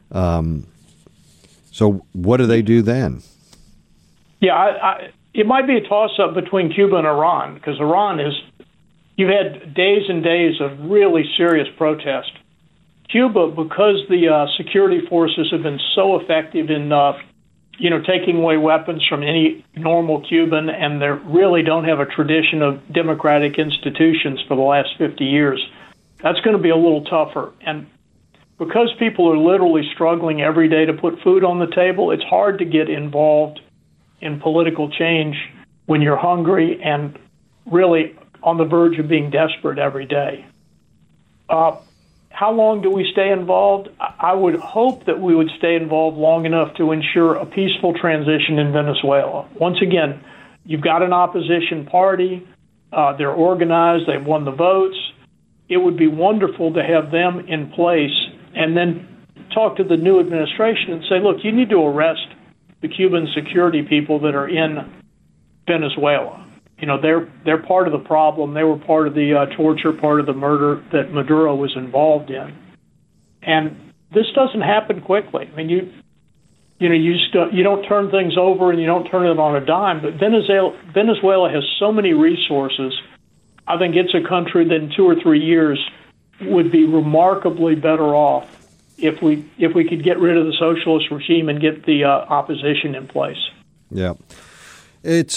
So what do they do then? Yeah, it might be a toss-up between Cuba and Iran, because Iran you've had days and days of really serious protest. Cuba, because the security forces have been so effective in taking away weapons from any normal Cuban, and they really don't have a tradition of democratic institutions for the last 50 years. That's going to be a little tougher. And because people are literally struggling every day to put food on the table, it's hard to get involved in political change when you're hungry and really on the verge of being desperate every day. How long do we stay involved? I would hope that we would stay involved long enough to ensure a peaceful transition in Venezuela. Once again, you've got an opposition party. They're organized. They've won the votes. It would be wonderful to have them in place and then talk to the new administration and say, look, you need to arrest the Cuban security people that are in Venezuela. You know, they're part of the problem. They were part of the torture, part of the murder that Maduro was involved in. And this doesn't happen quickly. I mean, you don't turn things over and you don't turn it on a dime. But Venezuela has so many resources. I think it's a country that in 2 or 3 years would be remarkably better off if we could get rid of the socialist regime and get the opposition in place. Yeah, it's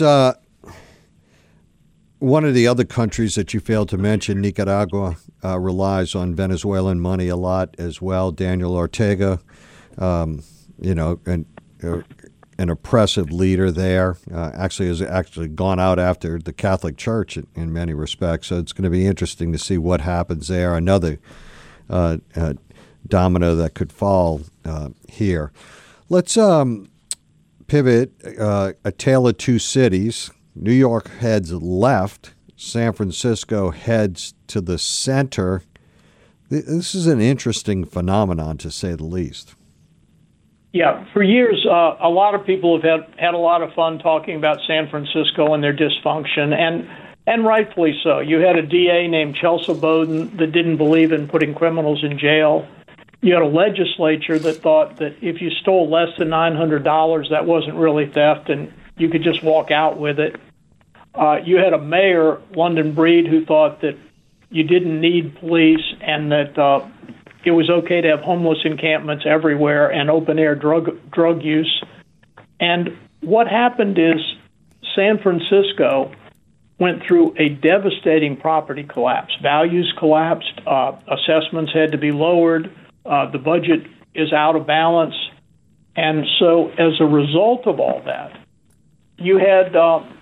one of the other countries that you failed to mention. Nicaragua relies on Venezuelan money a lot as well. Daniel Ortega, an oppressive leader there, has actually gone out after the Catholic Church in many respects. So it's going to be interesting to see what happens there. Another domino that could fall here. Let's pivot. A tale of two cities. New York heads left. San Francisco heads to the center. This is an interesting phenomenon, to say the least. Yeah, for years, a lot of people have had a lot of fun talking about San Francisco and their dysfunction, and rightfully so. You had a DA named Chelsea Bowden that didn't believe in putting criminals in jail. You had a legislature that thought that if you stole less than $900, that wasn't really theft, and you could just walk out with it. You had a mayor, London Breed, who thought that you didn't need police and that it was okay to have homeless encampments everywhere and open-air drug use. And what happened is San Francisco went through a devastating property collapse. Values collapsed. Assessments had to be lowered. The budget is out of balance. And so as a result of all that, you had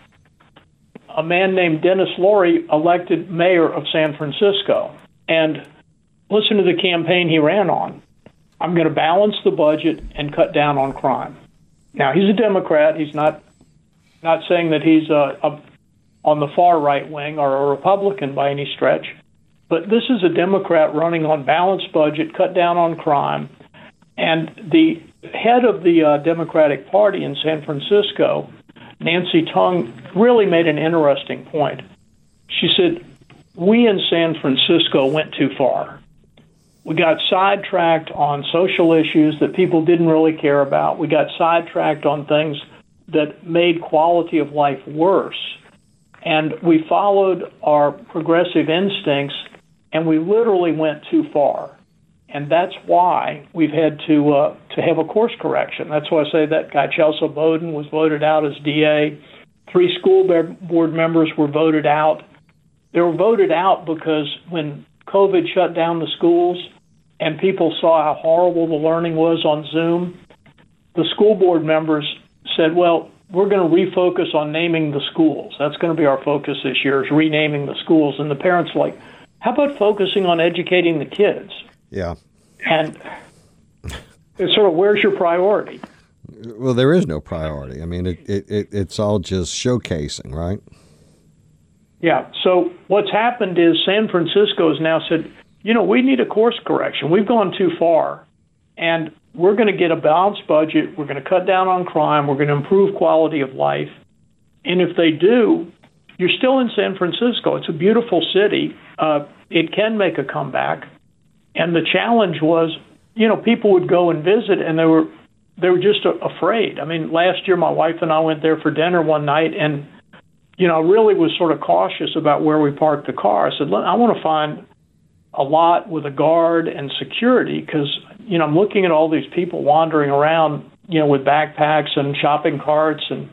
a man named Dennis Laurie elected mayor of San Francisco. And listen to the campaign he ran on. I'm going to balance the budget and cut down on crime. Now, he's a Democrat. He's not saying that he's on the far right wing or a Republican by any stretch. But this is a Democrat running on balanced budget, cut down on crime. And the head of the Democratic Party in San Francisco, Nancy Tung, really made an interesting point. She said, we in San Francisco went too far. We got sidetracked on social issues that people didn't really care about. We got sidetracked on things that made quality of life worse. And we followed our progressive instincts, and we literally went too fard. And that's why we've had to have a course correction. That's why I say that guy Chelsea Bowden was voted out as DA. 3 school board members were voted out. They were voted out because when COVID shut down the schools and people saw how horrible the learning was on Zoom, the school board members said, well, we're going to refocus on naming the schools. That's going to be our focus this year, is renaming the schools. And the parents were like, how about focusing on educating the kids? Yeah. And it's sort of, where's your priority? Well, there is no priority. I mean, it's all just showcasing, right? Yeah. So what's happened is San Francisco has now said, we need a course correction. We've gone too far, and we're going to get a balanced budget. We're going to cut down on crime. We're going to improve quality of life. And if they do, you're still in San Francisco. It's a beautiful city. It can make a comeback. And the challenge was, people would go and visit, and they were just afraid. I mean, last year my wife and I went there for dinner one night, and I really was sort of cautious about where we parked the car. I said, I want to find a lot with a guard and security because, I'm looking at all these people wandering around, with backpacks and shopping carts, and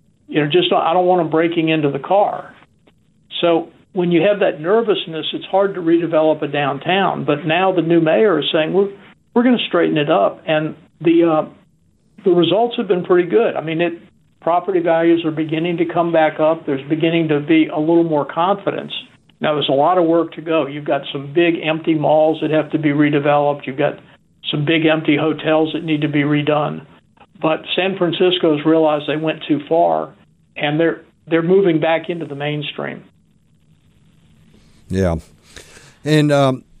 I don't want them breaking into the car. So when you have that nervousness, it's hard to redevelop a downtown. But now the new mayor is saying we're going to straighten it up, and the results have been pretty good. I mean, property values are beginning to come back up. There's beginning to be a little more confidence. Now, there's a lot of work to go. You've got some big empty malls that have to be redeveloped. You've got some big empty hotels that need to be redone. But San Francisco's realized they went too far, and they're moving back into the mainstream. Yeah. And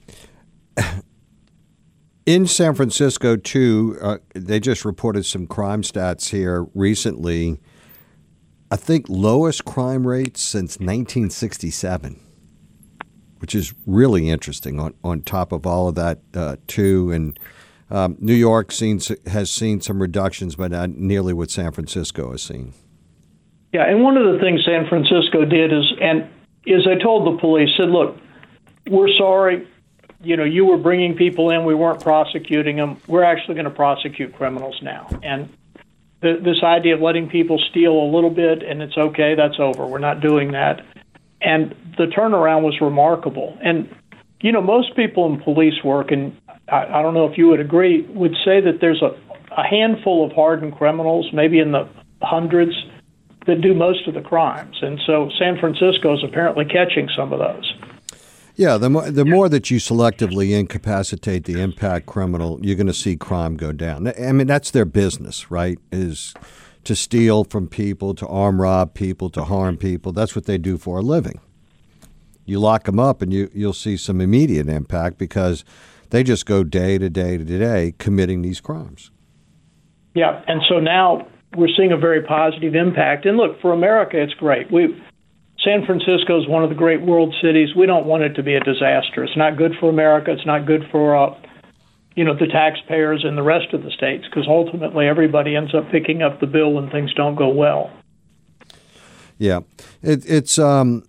in San Francisco, too, they just reported some crime stats here recently. I think lowest crime rates since 1967, which is really interesting on top of all of that, too. And New York has seen some reductions, but not nearly what San Francisco has seen. Yeah, and one of the things San Francisco did is they told the police, said, look, we're sorry, you were bringing people in, we weren't prosecuting them. We're actually going to prosecute criminals now. And this idea of letting people steal a little bit and it's okay, that's over. We're not doing that. And the turnaround was remarkable. And, most people in police work, and I don't know if you would agree, would say that there's a handful of hardened criminals, maybe in the hundreds, that do most of the crimes. And so San Francisco is apparently catching some of those. Yeah, the more that you selectively incapacitate the impact criminal, you're going to see crime go down. I mean, that's their business, right, is to steal from people, to arm rob people, to harm people. That's what they do for a living. You lock them up and you'll see some immediate impact because they just go day to day to day committing these crimes. Yeah, and so now we're seeing a very positive impact. And look, for America, it's great. San Francisco is one of the great world cities. We don't want it to be a disaster. It's not good for America. It's not good for the taxpayers in the rest of the states, because ultimately everybody ends up picking up the bill when things don't go well. Yeah, it's and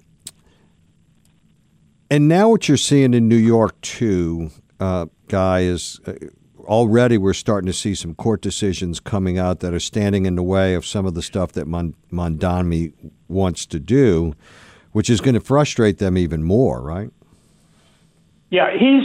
now what you're seeing in New York too, Guy, is already we're starting to see some court decisions coming out that are standing in the way of some of the stuff that Mamdani wants to do, which is going to frustrate them even more, right? Yeah, he's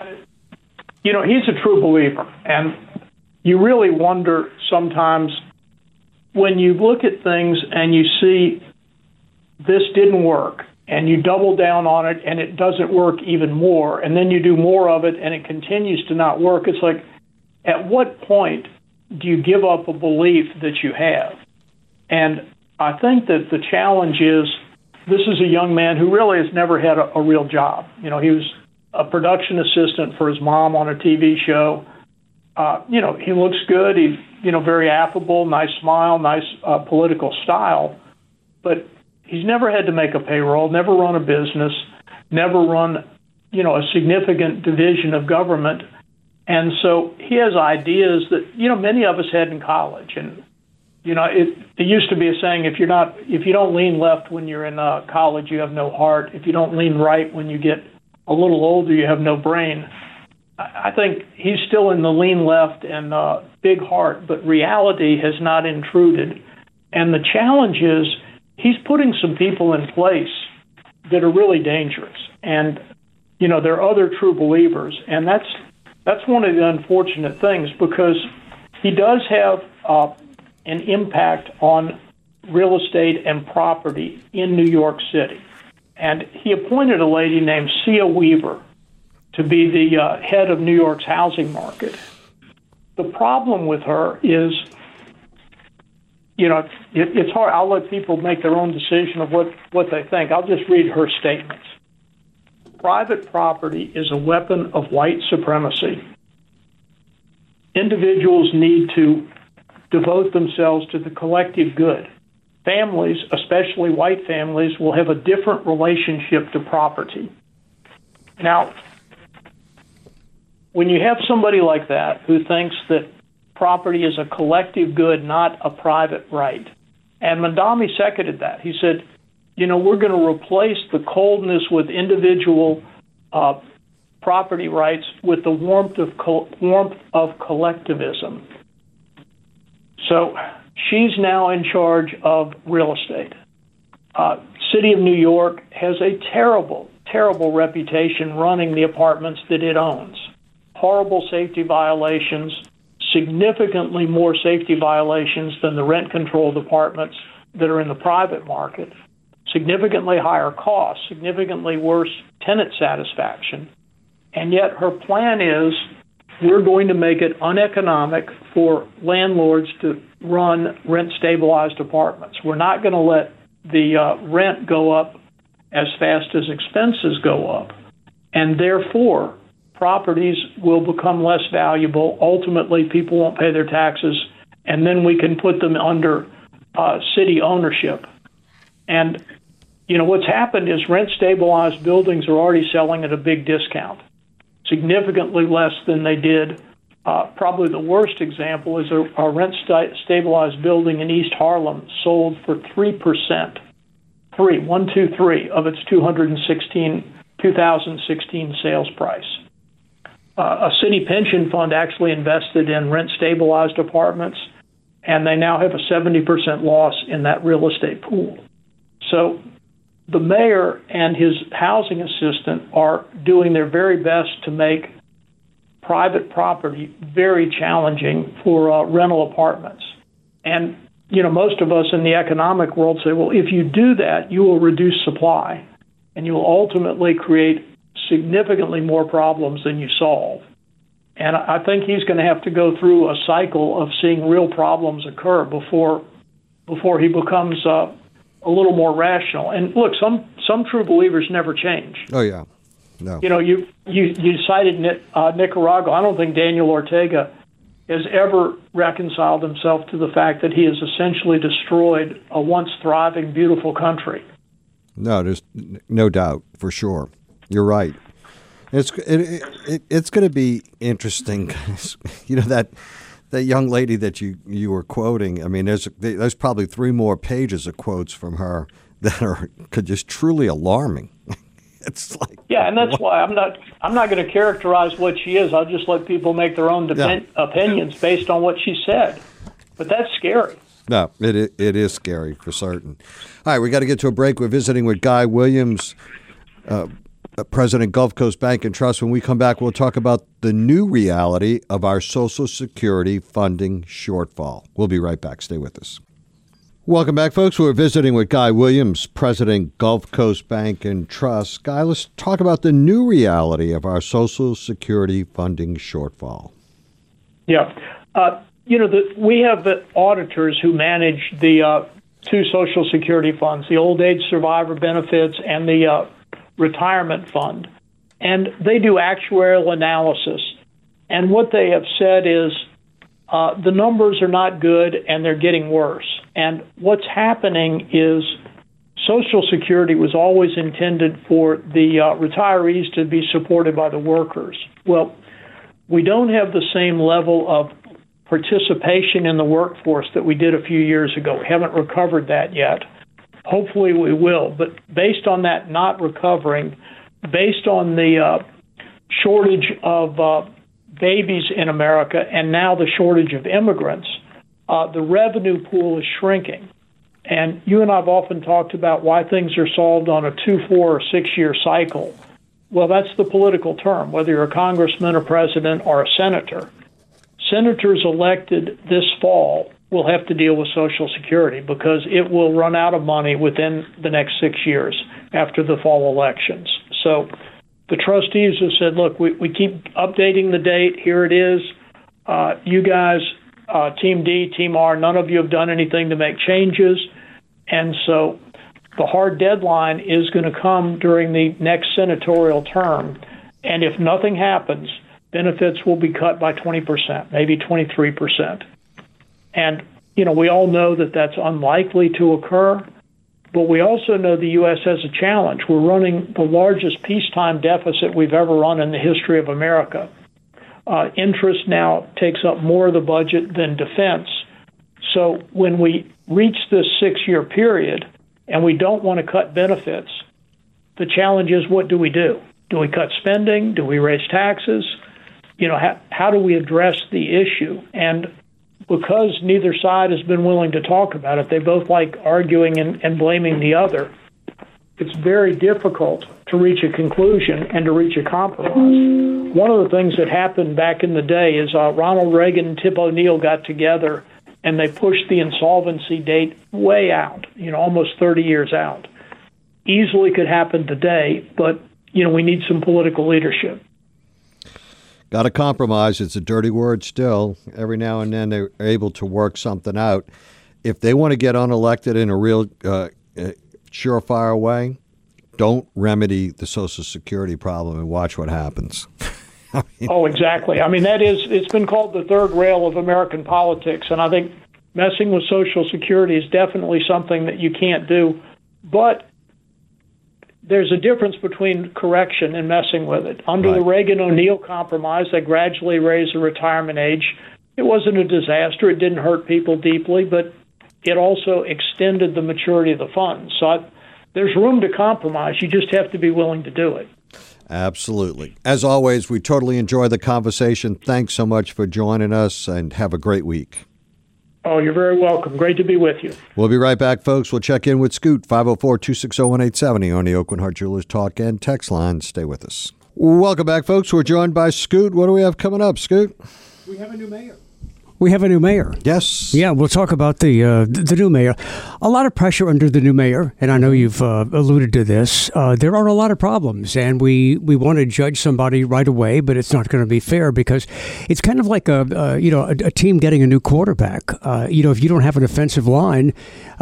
a true believer, and you really wonder sometimes when you look at things and you see this didn't work, and you double down on it and it doesn't work even more, and then you do more of it and it continues to not work. It's like, at what point do you give up a belief that you have? And I think that the challenge is, this is a young man who really has never had a real job. He was a production assistant for his mom on a TV show. He looks good. He's, very affable, nice smile, nice political style. But he's never had to make a payroll, never run a business, never run, a significant division of government. And so he has ideas that, many of us had in college. And, it used to be a saying, if you don't lean left when you're in college, you have no heart. If you don't lean right when you get a little older, you have no brain. I think he's still in the lean left and big heart, but reality has not intruded. And the challenge is, he's putting some people in place that are really dangerous. And, there are other true believers. And that's one of the unfortunate things, because he does have an impact on real estate and property in New York City. And he appointed a lady named Sia Weaver to be the head of New York's housing market. The problem with her is, it's hard. I'll let people make their own decision of what they think. I'll just read her statements. Private property is a weapon of white supremacy. Individuals need to devote themselves to the collective good. Families, especially white families, will have a different relationship to property. Now, when you have somebody like that who thinks that property is a collective good, not a private right, and Mamdani seconded that. He said, we're going to replace the coldness with individual property rights with the warmth of collectivism. So she's now in charge of real estate. City of New York has a terrible, terrible reputation running the apartments that it owns. Horrible safety violations, significantly more safety violations than the rent-controlled apartments that are in the private market, significantly higher costs, significantly worse tenant satisfaction. And yet her plan is we're going to make it uneconomic for landlords to run rent-stabilized apartments. We're not going to let the rent go up as fast as expenses go up. And therefore, properties will become less valuable. Ultimately, people won't pay their taxes, and then we can put them under city ownership. And, what's happened is rent-stabilized buildings are already selling at a big discount, significantly less than they did. Probably the worst example is a rent-stabilized building in East Harlem sold for 3%, 3 of its 2016 sales price. A city pension fund actually invested in rent-stabilized apartments, and they now have a 70% loss in that real estate pool. So the mayor and his housing assistant are doing their very best to make private property very challenging for rental apartments. And, most of us in the economic world say, well, if you do that, you will reduce supply, and you will ultimately create significantly more problems than you solve. And I think he's going to have to go through a cycle of seeing real problems occur before he becomes a little more rational. And look, some true believers never change. Oh, yeah. No. You cited Nicaragua. I don't think Daniel Ortega has ever reconciled himself to the fact that he has essentially destroyed a once thriving, beautiful country. No, there's no doubt, for sure. You're right. It's going to be interesting. That young lady that you were quoting. I mean, there's probably 3 more pages of quotes from her that are just truly alarming. It's like, yeah, and that's why I'm not going to characterize what she is. I'll just let people make their own opinions based on what she said. But that's scary. No, it is scary for certain. All right, we got to get to a break. We're visiting with Guy Williams, President, Gulf Coast Bank and Trust. When we come back, we'll talk about the new reality of our Social Security funding shortfall. We'll be right back. Stay with us. Welcome back, folks. We're visiting with Guy Williams, President, Gulf Coast Bank and Trust. Guy, let's talk about the new reality of our Social Security funding shortfall. Yeah. We have the auditors who manage the 2 Social Security funds, the Old Age Survivor Benefits and the Retirement Fund. And they do actuarial analysis. And what they have said is the numbers are not good and they're getting worse. And what's happening is Social Security was always intended for the retirees to be supported by the workers. Well, we don't have the same level of participation in the workforce that we did a few years ago. We haven't recovered that yet. Hopefully we will. But based on that not recovering, based on the shortage of babies in America and now the shortage of immigrants, the revenue pool is shrinking. And you and I have often talked about why things are solved on a 2, 4, or 6-year cycle. Well, that's the political term, whether you're a congressman, a president, or a senator. Senators elected this fall will have to deal with Social Security because it will run out of money within the next 6 years after the fall elections. So the trustees have said, look, we keep updating the date. Here it is. You guys, Team D, Team R, none of you have done anything to make changes. And so the hard deadline is going to come during the next senatorial term. And if nothing happens, benefits will be cut by 20%, maybe 23%. And, we all know that that's unlikely to occur, but we also know the U.S. has a challenge. We're running the largest peacetime deficit we've ever run in the history of America. Interest now takes up more of the budget than defense. So when we reach this 6-year period and we don't want to cut benefits, the challenge is, what do we do? Do we cut spending? Do we raise taxes? How do we address the issue? And because neither side has been willing to talk about it, they both like arguing and blaming the other. It's very difficult to reach a conclusion and to reach a compromise. One of the things that happened back in the day is Ronald Reagan and Tip O'Neill got together and they pushed the insolvency date way out, almost 30 years out. Easily could happen today, but, we need some political leadership. got to compromise. It's a dirty word still. Every now and then they're able to work something out. If they want to get unelected in a real surefire way, don't remedy the Social Security problem and watch what happens. Oh, exactly. I mean, it's been called the third rail of American politics, and I think messing with Social Security is definitely something that you can't do. But there's a difference between correction and messing with it. Under the Reagan-O'Neill compromise, they gradually raised the retirement age. It wasn't a disaster. It didn't hurt people deeply, but it also extended the maturity of the funds. So there's room to compromise. You just have to be willing to do it. Absolutely. As always, we totally enjoy the conversation. Thanks so much for joining us, and have a great week. Oh, you're very welcome. Great to be with you. We'll be right back, folks. We'll check in with Scoot, 504-260-1870 on the Oakland Heart Jewelers Talk and Text line. Stay with us. Welcome back, folks. We're joined by Scoot. What do we have coming up, Scoot? We have a new mayor. We have a new mayor. Yes. Yeah, we'll talk about the new mayor. A lot of pressure under the new mayor, and I know you've alluded to this. There are a lot of problems, and we want to judge somebody right away, but it's not going to be fair because it's kind of like a team getting a new quarterback. If you don't have an offensive line,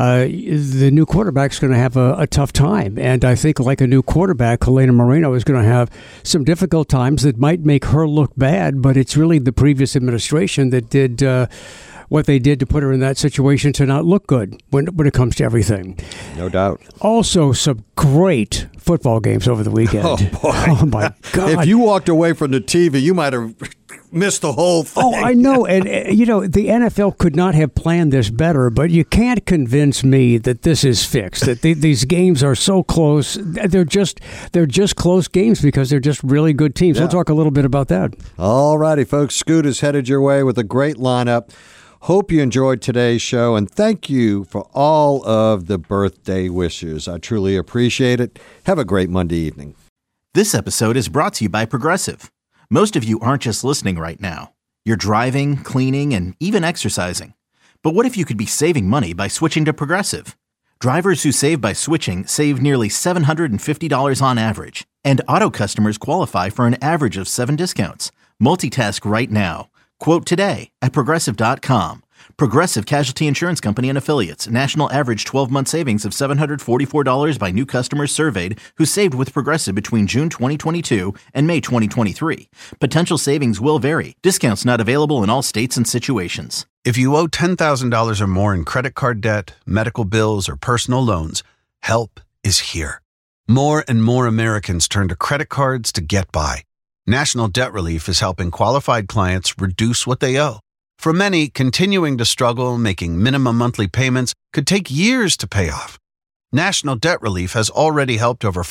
the new quarterback's going to have a tough time. And I think like a new quarterback, Helena Moreno is going to have some difficult times that might make her look bad, but it's really the previous administration that did what they did to put her in that situation to not look good when it comes to everything. No doubt. Also, some great football games over the weekend. Oh, boy. Oh, my God. If you walked away from the TV, you might have missed the whole thing. Oh, I know. And, the NFL could not have planned this better, but you can't convince me that this is fixed, that these games are so close. They're just close games because they're just really good teams. Yeah. We'll talk a little bit about that. All righty, folks. Scoot is headed your way with a great lineup. Hope you enjoyed today's show, and thank you for all of the birthday wishes. I truly appreciate it. Have a great Monday evening. This episode is brought to you by Progressive. Most of you aren't just listening right now. You're driving, cleaning, and even exercising. But what if you could be saving money by switching to Progressive? Drivers who save by switching save nearly $750 on average, and auto customers qualify for an average of 7 discounts. Multitask right now. Quote today at Progressive.com. Progressive Casualty Insurance Company and Affiliates. National average 12-month savings of $744 by new customers surveyed who saved with Progressive between June 2022 and May 2023. Potential savings will vary. Discounts not available in all states and situations. If you owe $10,000 or more in credit card debt, medical bills, or personal loans, help is here. More and more Americans turn to credit cards to get by. National Debt Relief is helping qualified clients reduce what they owe. For many, continuing to struggle making minimum monthly payments could take years to pay off. National Debt Relief has already helped over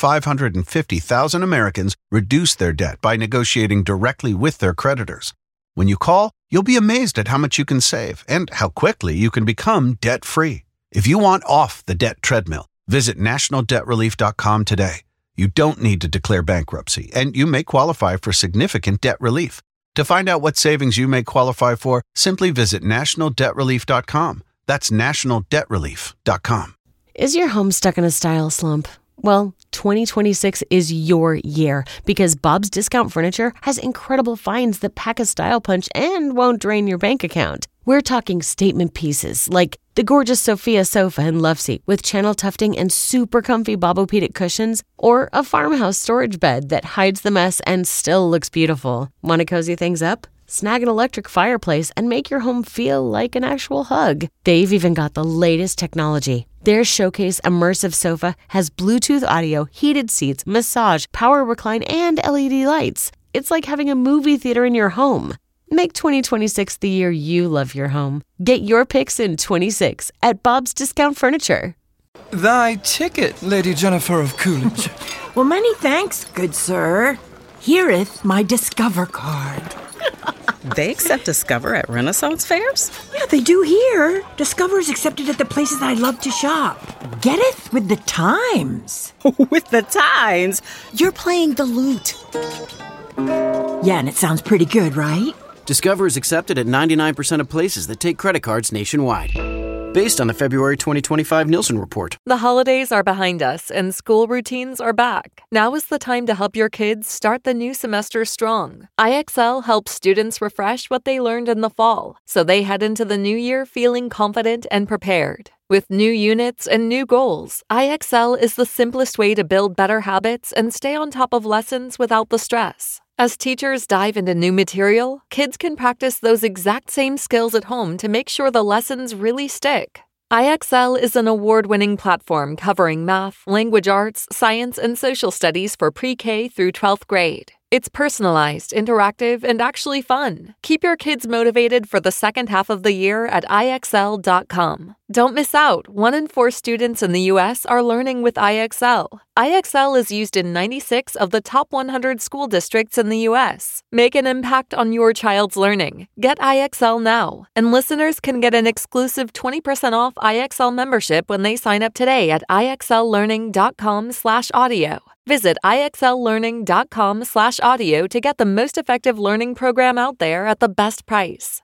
550,000 Americans reduce their debt by negotiating directly with their creditors. When you call, you'll be amazed at how much you can save and how quickly you can become debt-free. If you want off the debt treadmill, visit nationaldebtrelief.com today. You don't need to declare bankruptcy, and you may qualify for significant debt relief. To find out what savings you may qualify for, simply visit nationaldebtrelief.com. That's nationaldebtrelief.com. Is your home stuck in a style slump? Well, 2026 is your year because Bob's Discount Furniture has incredible finds that pack a style punch and won't drain your bank account. We're talking statement pieces like the gorgeous Sophia sofa and loveseat with channel tufting and super comfy Bobopedic cushions, or a farmhouse storage bed that hides the mess and still looks beautiful. Want to cozy things up? Snag an electric fireplace and make your home feel like an actual hug. They've even got the latest technology. Their Showcase Immersive Sofa has Bluetooth audio, heated seats, massage, power recline, and LED lights. It's like having a movie theater in your home. Make 2026 the year you love your home. Get your picks in 26 at Bob's Discount Furniture. Thy ticket, Lady Jennifer of Coolidge. Well, many thanks, good sir. Here'th my Discover card. They accept Discover at Renaissance fairs? Yeah, they do here. Discover is accepted at the places I love to shop. Getteth with the times. With the times? You're playing the lute. Yeah, and it sounds pretty good, right? Discover is accepted at 99% of places that take credit cards nationwide. based on the February 2025 Nielsen report. The holidays are behind us and school routines are back. Now is the time to help your kids start the new semester strong. IXL helps students refresh what they learned in the fall, so they head into the new year feeling confident and prepared. With new units and new goals, IXL is the simplest way to build better habits and stay on top of lessons without the stress. As teachers dive into new material, kids can practice those exact same skills at home to make sure the lessons really stick. IXL is an award-winning platform covering math, language arts, science, and social studies for pre-K through 12th grade. It's personalized, interactive, and actually fun. Keep your kids motivated for the second half of the year at IXL.com. Don't miss out. 1 in 4 students in the U.S. are learning with IXL. IXL is used in 96 of the top 100 school districts in the U.S. Make an impact on your child's learning. Get IXL now. And listeners can get an exclusive 20% off IXL membership when they sign up today at IXLlearning.com/audio. Visit IXLlearning.com/audio to get the most effective learning program out there at the best price.